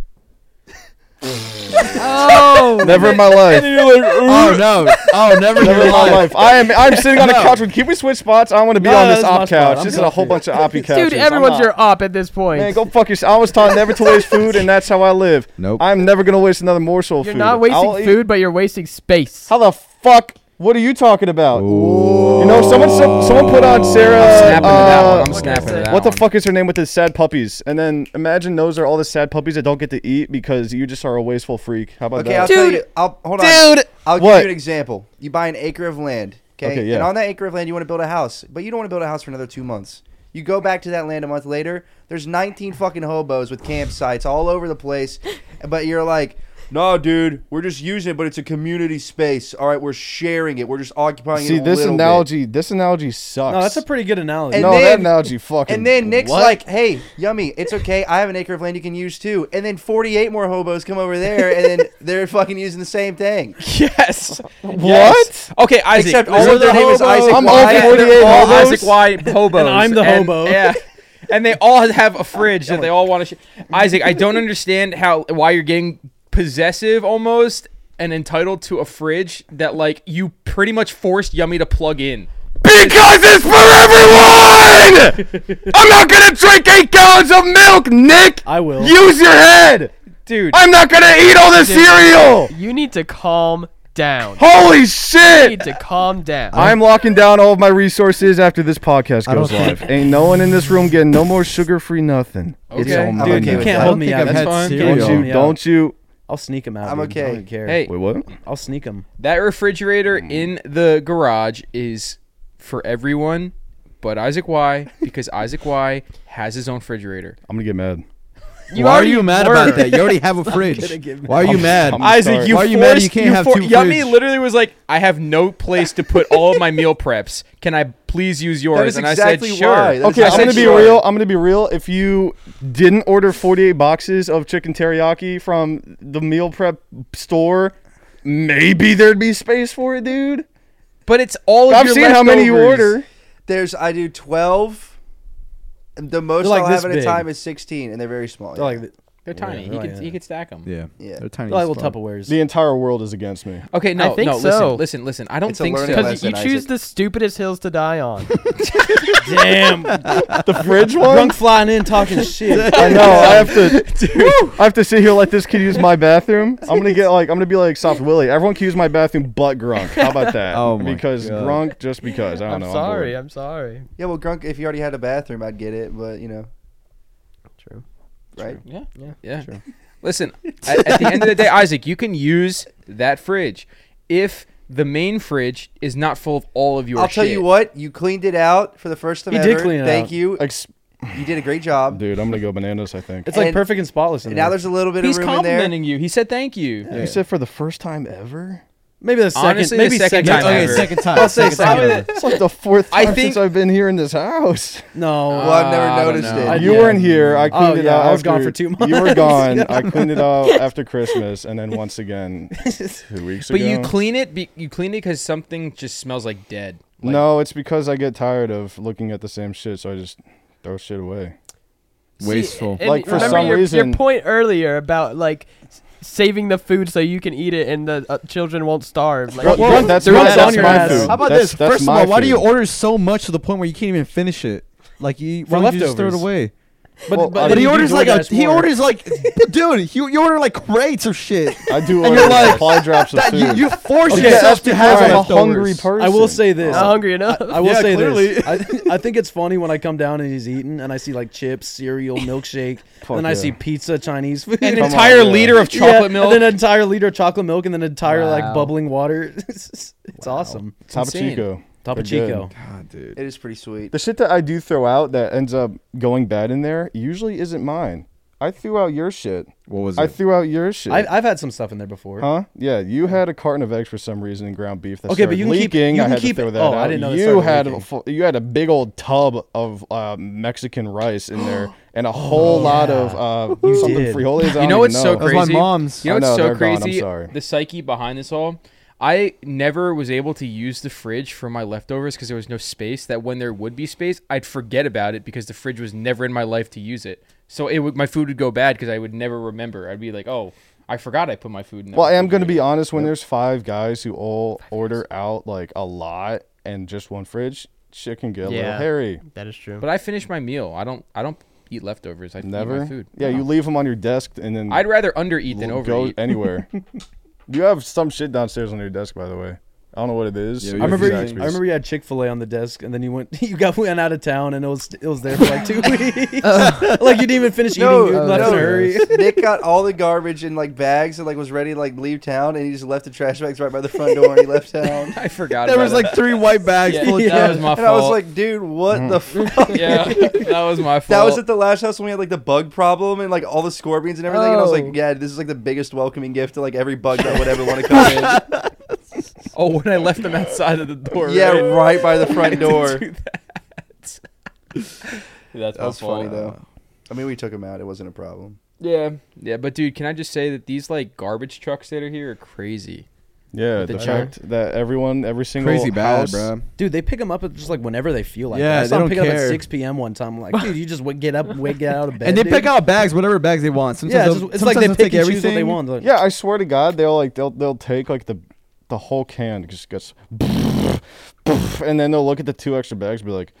Oh. Never in my life. Oh no! Oh, never, Never in my life. I am. I'm sitting on a No. couch with. Can we switch spots? I want to be No, on this that's my op spot. couch. I'm This is a whole comfy. bunch of oppy couches. Dude, I'm everyone's not- your op at this point. Man, go fuck yourself. I was taught never to waste food, and that's how I live. Nope. I'm never gonna waste another morsel of You're food. not wasting I'll eat- food, but you're wasting space. How the fuck? What are you talking about? Ooh. You know, someone some, someone put on Sarah. I'm snapping to that one. uh, I'm snapping to that What the one. fuck is her name with the sad puppies? And then imagine those are all the sad puppies that don't get to eat because you just are a wasteful freak. How about Okay, I'll that? tell Dude. you. I'll hold on. Dude. I'll give What? you an example. You buy an acre of land, okay? Okay, yeah. And on that acre of land, you want to build a house, but you don't want to build a house for another two months. You go back to that land a month later. There's nineteen fucking hobos with campsites all over the place, but you're like, no, dude, we're just using it, but it's a community space. All right, we're sharing it. We're just occupying See, it. a this little bit. analogy. This analogy sucks. No, that's a pretty good analogy. And no, then- that analogy fucking. And then Nick's what? like, "Hey, Yummy, it's okay. I have an acre of land you can use too." And then forty-eight more hobos come over there, and then they're fucking using the same thing. Yes. What? Yes. Okay, Isaac. Except all listen of their to name is hobos. Isaac I'm Y. all Yeah, forty-eight they're all hobos. Isaac Y. hobos. And I'm the And- hobo. Yeah. And they all have a fridge that they all want to. Sh- Isaac, I don't understand how why you're getting possessive almost and entitled to a fridge that like you pretty much forced Yummy to plug in. Because it's for everyone! I'm not gonna drink eight gallons of milk, Nick! I will. Use your head! Dude, I'm not gonna eat all the cereal! You need to calm down. Holy You shit! need to calm down. I'm locking down all of my resources after this podcast I don't goes live. think- Ain't no one in this room getting no more sugar-free nothing. It's Okay. all Dude, mine. okay you with can't that. hold me I out. don't think That's I've had fine. cereal. Don't Hold you? me out. Don't you? I'll sneak them out. I'm dude. I okay. don't care. Hey, Wait, what? I'll sneak them. that refrigerator in the garage is for everyone but Isaac Y because Isaac Y has his own refrigerator. I'm gonna get mad. You Why are already you mad were. about that? You already have a fridge. get Why are you I'm- mad? I'm Isaac, sorry. you Why are you forced, mad you can't have for, two Yummy fridge? literally was like, I have no place to put all of my meal preps. Can I please use yours? That is and exactly I said, sure. why. That is Okay, I I'm said, gonna be sure. real. I'm gonna be real. If you didn't order forty-eight boxes of chicken teriyaki from the meal prep store, maybe there'd be space for it, dude. But it's all of I've your seen how many you leftovers. order. There's I do twelve. The most They're like I'll this have at a big. time is sixteen, and they're very small. They're yeah. like They're tiny. Yeah, you they're could like you could stack them. Yeah, Yeah. they're tiny. they're like as little fuck. Tupperwares. The entire world is against me. Okay, no, I think no. so. Listen, listen, listen. I don't It's a think learning so. lesson. Because you choose Isaac. the stupidest hills to die on. Damn. The fridge one. Drunk flying in talking shit. I know. I have to. I have to sit here let this kid use my bathroom. I'm gonna get like I'm gonna be like Soft Willie. Everyone can use my bathroom, but Grunk. How about that? Oh my because God. Grunk, just because. I don't I'm know. sorry. I'm I'm sorry. Yeah, well, Grunk, if you already had a bathroom, I'd get it, but you know, True. right? Yeah, Yeah, yeah. sure. Listen, at, at the end of the day, Isaac, you can use that fridge if the main fridge is not full of all of your I'll shit. tell you what, you cleaned it out for the first time He ever. did clean it Thank out. you. Ex- You did a great job. Dude, I'm gonna go bananas. I think. It's like And- perfect and spotless in And there. now there's a little bit He's of room in there. complimenting you. He said thank you. You said for the first time ever. maybe the second. Honestly, the maybe second time Okay, ever. second time. I'll say second second. time. It's like the fourth I time think- since I've been here in this house. No. Well, I've never Uh, I don't noticed know. it. I- You yeah. weren't here. I cleaned Oh, it yeah, out. I was gone after- for two You were months. gone. I cleaned it out after Christmas, and then once again two weeks But ago. you clean it. Be, you clean it because something just smells like dead. Like, No, it's because I get tired of looking at the same shit, so I just throw shit away. Wasteful. And Like, for remember some your, reason- your point earlier about like s- saving the food so you can eat it and the uh, children won't starve. Like, Well, you- well, that's they're my, on that's your my ass. food. How about that's, this? That's First of my all, why do you food. order so much to the point where you can't even finish it? Like you, For why don't you just throw it leftovers. away? But, Well, but, I But he you do orders like a DoorDash he more. orders like dude, you, you order like crates of shit. I do And order you're like, supply drops of That, food. you, you force Okay, yourself that's to because have I'm a leftovers. hungry person. I will say this. not hungry enough. I will Yeah, say clearly. this. I, I think it's funny when I come down and he's eating and I see like chips, cereal, milkshake, Fuck then I yeah. see pizza, Chinese food. An Come on, entire yeah. liter of Yeah, chocolate milk. and then an entire liter of chocolate milk, and then an entire like Wow. bubbling water. it's awesome. Topo insane. Chico. Topo They're good. Chico. God, dude. It is pretty sweet. The shit that I do throw out that ends up going bad in there usually isn't mine. I threw out your shit. What was I it? threw out your shit. I've, I've had some stuff in there before. Huh? Yeah, you had a carton of eggs for some reason in ground beef that Okay, started but you can keep- leaking. you I can had keep to throw it- that oh, out. I didn't know it you started had a leaking. fu- you had a big old tub of uh, Mexican rice in there and a whole lot of uh, You something did. frijoles. I You don't know even what's so That was crazy? my mom's. You know I what's know, so they're gone. I'm crazy? sorry. The psyche behind this all. I never was able to use the fridge for my leftovers because there was no space. That when there would be space, I'd forget about it because the fridge was never in my life to use it. So it would, my food would go bad because I would never remember. I'd be like, oh, I forgot I put my food in. that Well, I am going to be refrigerator. honest. When there's five guys who all order out like a lot and just one fridge, shit can get a little Yeah. hairy. That is true. But I finish my meal. I don't. I don't eat leftovers. I eat Never. my food. Yeah, No. you leave them on your desk and then I'd rather undereat than l- go overeat. anywhere. You have some shit downstairs on your desk, by the way. I don't know what it is. Yeah, I you remember. have You, Zaxby's. I remember you had Chick Fil A on the desk, and then you went. You got went out of town, and it was it was there for like two weeks. like you didn't even finish eating. No, you no, left in a hurry. Nick got all the garbage in like bags and like was ready to like leave town, and he just left the trash bags right by the front door, and he left town. I forgot. There about was it. like three white bags Yeah, full of that trash. was my And I was fault. like, dude, what Mm. the fuck? yeah, that was my fault. That was at the last house when we had like the bug problem and like all the scorpions and everything. And I was Oh. like, yeah, this is like the biggest welcoming gift to like every bug that would ever want to come in. Oh, when I left them outside of the door. Yeah, right? right by the front door. Do that. That's That my was fault. funny though. I mean, we took him out. It wasn't a problem. Yeah, yeah, but dude, can I just say that these like garbage trucks that are here are crazy. Yeah, With the the check. fact that everyone, every single Crazy bad, house, bro. Dude, they pick them up at just like whenever they feel like. Yeah, that. I they saw them don't pick up at care. six p.m. one time. I'm like, dude, you just w- get up, wake, get out of bed. And they dude. pick out bags, whatever bags they want. Sometimes Yeah, it's, they'll- just, it's like they sometimes they'll pick take and choose what they everything. want. They're like, Yeah, I swear to God, they'll like they'll they'll take like the the whole can just gets, and then they'll look at the two extra bags and be like,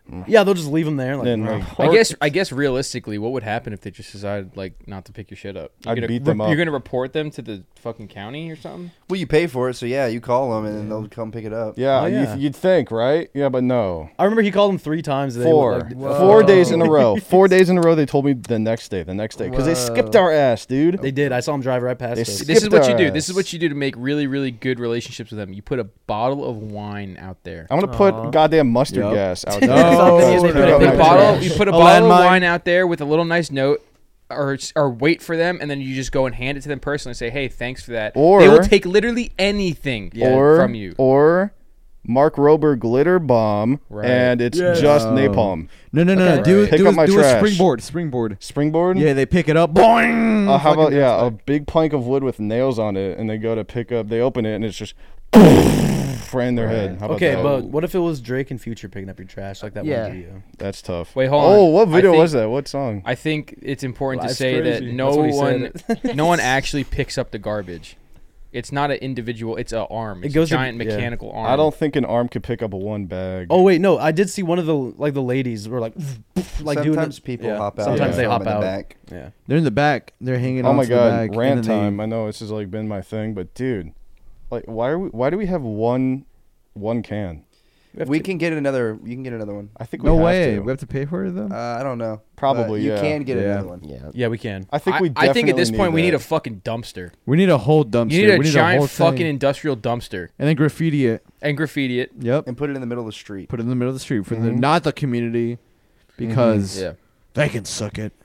Yeah, they'll just leave them there. Like, Then, "Oh." like, I or- guess I guess realistically, what would happen if they just decided like not to pick your shit up? You're I'd gonna beat them You're up. gonna report them to the fucking county or something? Well, you pay for it, so yeah, you call them and then they'll come pick it up. Yeah, Oh, yeah. You, you'd think, right? Yeah, but no. I remember he called them three times. and they Four. were like, Whoa. Four days in a row. Four days in a row. They told me the next day. The next day because they Whoa. skipped our ass, dude. They did. I saw him drive right past They us. s- This is Skipped what you our do. This is ass. what you do to make really, really good relationships with them. You put a bottle of wine out there. I'm gonna Aw. put goddamn mustard Yup. gas out No. there. Something you Put put it in on the my The bottle, trash. you put a A bottle of landmine. wine out there with a little nice note, or or wait for them, and then you just go and hand it to them personally and say, "Hey, thanks for that." Or- they will take literally anything or from you. or Mark Rober glitter bomb, Right. and it's Yeah. just Oh. napalm. No, no, no, Okay. no. Do, Right. Pick do, up a, my do a trash. springboard. Springboard. Springboard. Yeah, they pick it up. Boing. Uh, how about Fucking- yeah, a big plank of wood with nails on it, and they go to pick up. They open it, and it's just right in their head. How about Okay, that? but what if it was Drake and Future picking up your trash like that Yeah. one video? that's tough. Wait, hold Oh, on. what I video think- was that? What song? I think it's important to Life's say crazy. that no That's what he one, said. no one actually picks up the garbage. It's not an individual. It's a arm. It's It goes a to- giant yeah. mechanical arm. I don't think an arm could pick up a one bag. Oh wait, no, I did see one of the like the ladies were like like doing Sometimes it. people Yeah. hop out. Sometimes and they film hop in the out. back. Yeah. They're in the back. They're hanging Oh on my to the god, back. rant and then they- time. I know this has like been my thing, but dude, like, why are we? Why do we have one, one can? We can get another. You can get another one. I think we No have way. to. We have to pay for it though. Uh, I don't know. Probably, But you yeah. can get Yeah. another one. Yeah. Yeah, we can. I think I, we. I Definitely think at this point we need a that. fucking dumpster. we need a whole dumpster. You need a we need giant a whole fucking thing. industrial dumpster and then graffiti it. and graffiti it. Yep. And put it in the middle of the street. Put it in the middle of the street for the Mhm. not the community, because Yeah. they can suck it.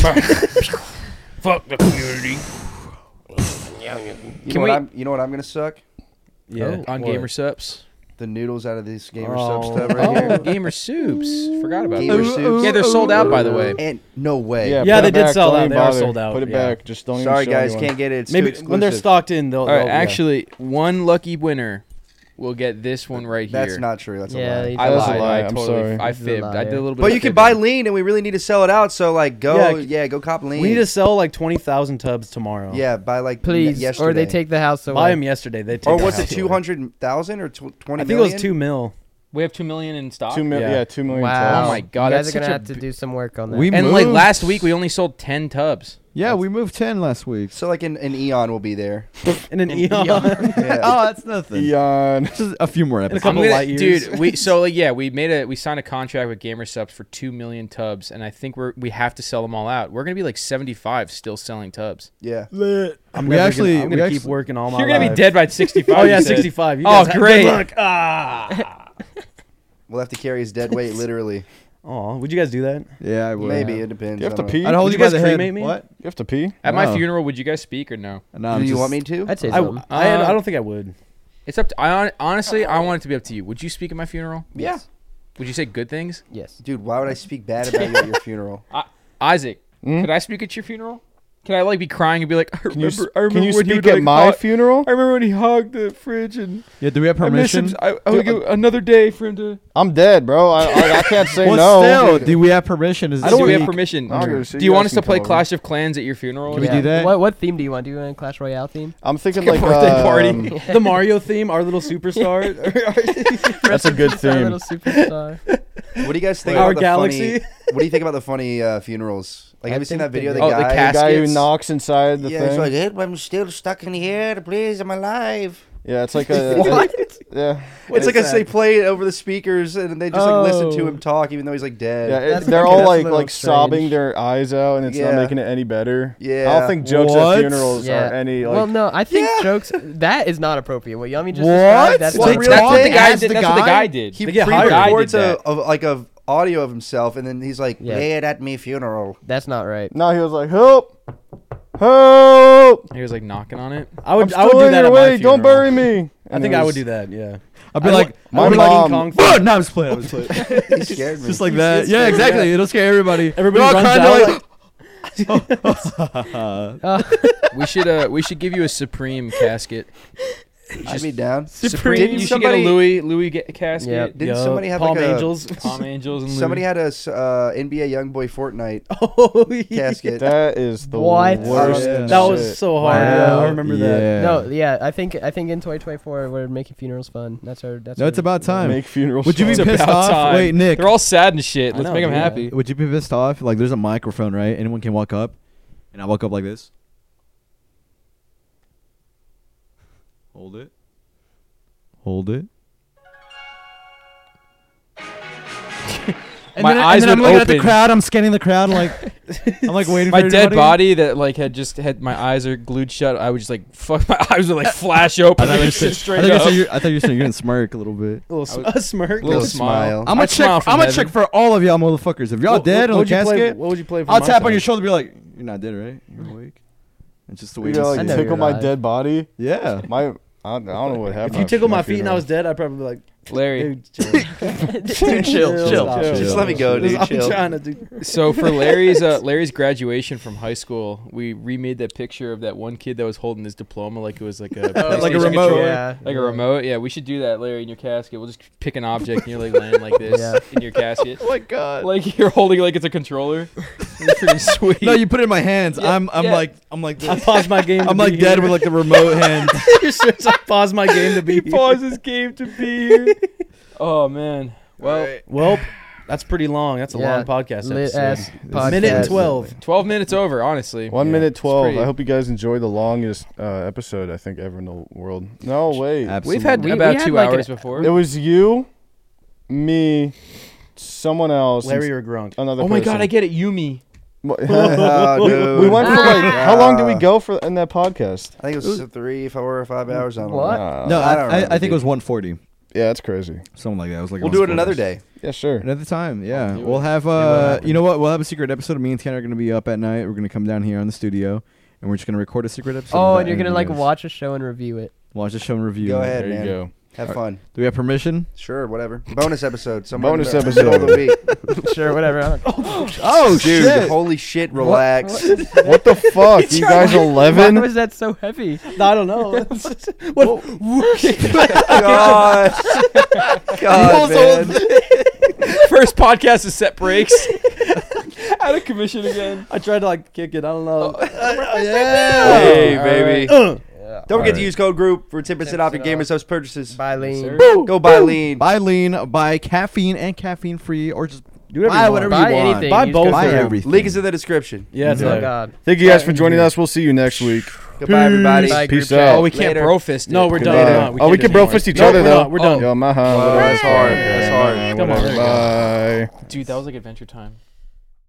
Fuck the community. You Can know what we- I'm, you know what I'm gonna suck? Yeah. On What? Gamer Sups. The noodles out of this gamer Oh. sub stuff right Oh, here. Gamer Soups. Forgot about Gamer that. soups. Yeah, they're sold out, by the way. And no way. Yeah, Yeah, put they it did back. sell Don't out. even They are bother. sold out, Put it yeah. back. Just don't Sorry even show guys, anyone. can't get it. It's Maybe too when they're exclusive. stocked in, they'll. All right, they'll- yeah. actually, one lucky winner will get this one right here. That's not true. That's Yeah, a lie. you I That's a lied. lie. I I'm totally, sorry. I He's a fibbed. I liar. did a little bit. But of you can fibbing. buy lean, and we really need to sell it out. So like, go, Yeah, yeah, go cop lean. We need to sell like twenty thousand tubs tomorrow. yeah, buy like Please, yesterday. or they take the house away. Buy them yesterday. They take Or the was it house two away. hundred thousand or tw- twenty? I think it was two mil. We have two million in stock. Two mil- Yeah. yeah. two million. Wow. Oh my God, you guys that's are gonna such a have to bi- do some work on that. We And like moved- last week, we only sold ten tubs. Yeah, we moved ten last week. So like an, an Eon will be there. In an In Eon. Yeah. Oh, that's nothing. Eon. Just a few more a episodes. couple I'm gonna- light years. dude. We so like yeah, we made a we signed a contract with Gamer Subs for two million tubs, and I think we're we have to sell them all out. We're gonna be like seventy-five still selling tubs. Yeah. I'm We never actually- gonna, I'm we gonna keep actually- working all my You're gonna be life. dead by sixty-five. Oh yeah, you said. sixty-five. You Oh, guys have- great. Good luck. Ah. We'll have to carry his dead weight literally. Oh, would you guys do that? Yeah, I would. Maybe it depends. You have I to don't pee. know. I'd hold Would you, you by guys the head. cremate me? What? You have to pee. At my Oh. funeral, would you guys speak or no? No, I'm Do you just- want me to? I'd say I, something. I, Uh, I don't think I would. It's up to I hon- honestly, I want it to be up to you. Would you speak at my funeral? Yeah. Would you say good things? Yes. Dude, why would I speak bad about you at your funeral? Isaac, Hmm? could I speak at your funeral? Can I like be crying and be like, I Can you, remember, s- I remember can you when he speak would, at like, my hog- funeral? I remember when he hogged the fridge and Yeah, do we have I miss him. permission? I, I would Dude, give another day for him to. I'm dead, bro. I, I, I can't say Well, no. still, do we have permission? Is I this don't. Do we week? have permission? I'll go see Do you you want guys us to can play come over. Clash of Clans at your funeral? Can we do that? What what theme do you want? Do you want a Clash Royale theme? I'm thinking Like like a birthday party. um, The Mario theme, our little superstar. That's a good Our theme. little superstar. What do you guys think Our about the galaxy. funny? What do you think about the funny uh, funerals? Like, have I you seen think that video? they The do. Oh, the guy. cast- the guy who Caskets. knocks inside the yeah, thing. he's like, hey, I'm still stuck in here. Please, I'm alive. yeah, it's like a. What? Yeah. It's like a, that? they play it over the speakers and they just like listen to Oh. him talk, even though he's like dead. Yeah, it, That's they're okay, all that's a like little like sobbing strange. their eyes out, and it's not Yeah. making it any better. I Yeah. don't think jokes What? at funerals Yeah. are any like. well, no, I think Yeah. jokes that is not appropriate. What Yummy just What? described, that's Well, not really? That's what the They guy asked did. the That's what the guy? guy did. He They get hired. pre-records Guy a, did that. of like a audio of himself, and then he's like, Yeah. "Play it at me funeral." That's not right. no, he was like, help, help! He was like knocking on it. I would. I'm I would still do in that your at my way. Don't funeral. bury me. I And think it I was- would do that. Yeah. I'd be I like, would- my I would be like mom- King Kong. "Whoa!" No, I'm just playing. I'm just playing. He scared me. Just like that. Yeah, exactly. It'll scare everybody. Everybody We're all runs kinda out, like- Uh, We should uh we should give you a supreme casket. I'd be down. Supreme. Didn't You should somebody, get a Louis Louis ga- casket. Yeah. Didn't Yup. somebody have Palm like a Angels? Palm Angels and Louis. somebody had a s- uh, N B A YoungBoy Fortnite Oh, yeah. casket? That is the What? worst. Yeah. That was shit. so hard. Wow. Yeah, I remember that. Yeah. No, yeah, I think I think in twenty twenty-four we're making funerals fun. That's our. That's No, our, it's about time. Make funerals. Would you be It's fun. pissed about off? time. Wait, Nick. They're all sad and shit. I Let's know, make them yeah. happy. Would you be pissed off? Like, there's a microphone, right? Anyone can walk up, and I walk up like this. Hold it. Hold it. And My then, eyes and then I'm would looking at the open. crowd. I'm scanning the crowd. I'm like, I'm like waiting My for dead everybody. body that like had just had my eyes are glued shut. I would just like fuck. My eyes would like flash open. I and thought you like, said, sit straight I thought you up. said you're, I thought you said you're gonna smirk a little bit. A little I sm- a smirk. Little Little smile. smile. I'm I'd gonna check. smile from I'm gonna heaven. check for all of y'all motherfuckers. If y'all What- dead what on would the you play- casket, What would you play for I'll my tap on side? your shoulder. And be like, you're not dead, right? You're awake. It's just the way You you know, see like I know it. tickle you're my alive. dead body. Yeah. My, I, I don't know what happened. If you tickle my feet and I was dead, I'd probably be like, Larry. dude, chill. Dude, chill, chill. Stop. Just let me go, dude. I'm Chill. trying to do. So for Larry's uh, Larry's graduation from high school, we remade that picture of that one kid that was holding his diploma like it was like a Like a PlayStation remote. controller. Yeah. Like a remote. Yeah, we should do that, Larry, in your casket. We'll just pick an object and you're like laying like this Yeah. in your casket. Oh my god. Like you're holding it like it's a controller. It's pretty sweet. No, you put it in my hands. Yeah, I'm I'm yeah. like I'm like I this. paused my game. To I'm be like dead here. with like the remote hand. You're serious? I paused my game to be. He here. paused his game to be here. Oh man. Well, Well, that's pretty long. That's a Yeah. long podcast Lit episode. ass podcast. Minute and twelve. twelve minutes over, honestly. One Yeah, minute it's twelve. pretty- I hope you guys enjoy the longest uh, episode I think ever in the world. No, wait. Absolutely. We've had We- we about had two like hours a- before. It was you, me, someone else, Larry and or Grunk. another. Oh my person. god, I get it, Yumi. What- Oh, we, dude. we went for like how long did we Uh, go for in that podcast? I think it was three, four, or five hours. I don't What? know. Uh, No, I I, don't I, remember, I think dude. it was one forty. yeah, that's crazy. Something like that. It was like We'll do it one another forty. day. Yeah, sure. Another time, yeah. do We'll it. have what uh, happens. you know what? We'll have a secret episode. Me and Tanner are gonna be up at night. We're gonna come down here on the studio, and we're just gonna record a secret episode. Oh, without and you're gonna any like of you guys. watch a show and review it. watch the show and review. Go it. ahead, There you man. go. Have fun. Do we have permission? Sure, whatever. Bonus episode. Somewhere Bonus in the middle of episode. the week. Sure, whatever. Oh Dude, shit! holy shit, relax. What the fuck? You guys Why eleven? was that so heavy? I don't know. what? God. God, man. First podcast is set breaks. Out of commission again. I tried to like kick it. I don't know. Yeah. Hey, baby. Uh, Don't forget Alright. to use code GROUP for ten percent off your ten percent Gamers House purchases. Buy lean. Sir. Go buy lean. Buy lean, buy caffeine and caffeine free, or just do whatever buy you want. whatever Buy you want. anything. Buy Use both code Buy of them. everything. Link is in the description. Yeah, it's Oh there. God. Thank you guys for joining us. We'll see you next week. Goodbye, everybody. Bye, Peace group out. chat. Oh, we can't Later. bro fist it. No, we're done. Goodbye. We're not. oh, we can't can do bro it fist each anymore. other No, we're though. not. We're done. Yo, maha. Whoa, that's hard. That's hard. Yeah, Come on, whatever. there you go. Bye. Dude, that was like Adventure Time.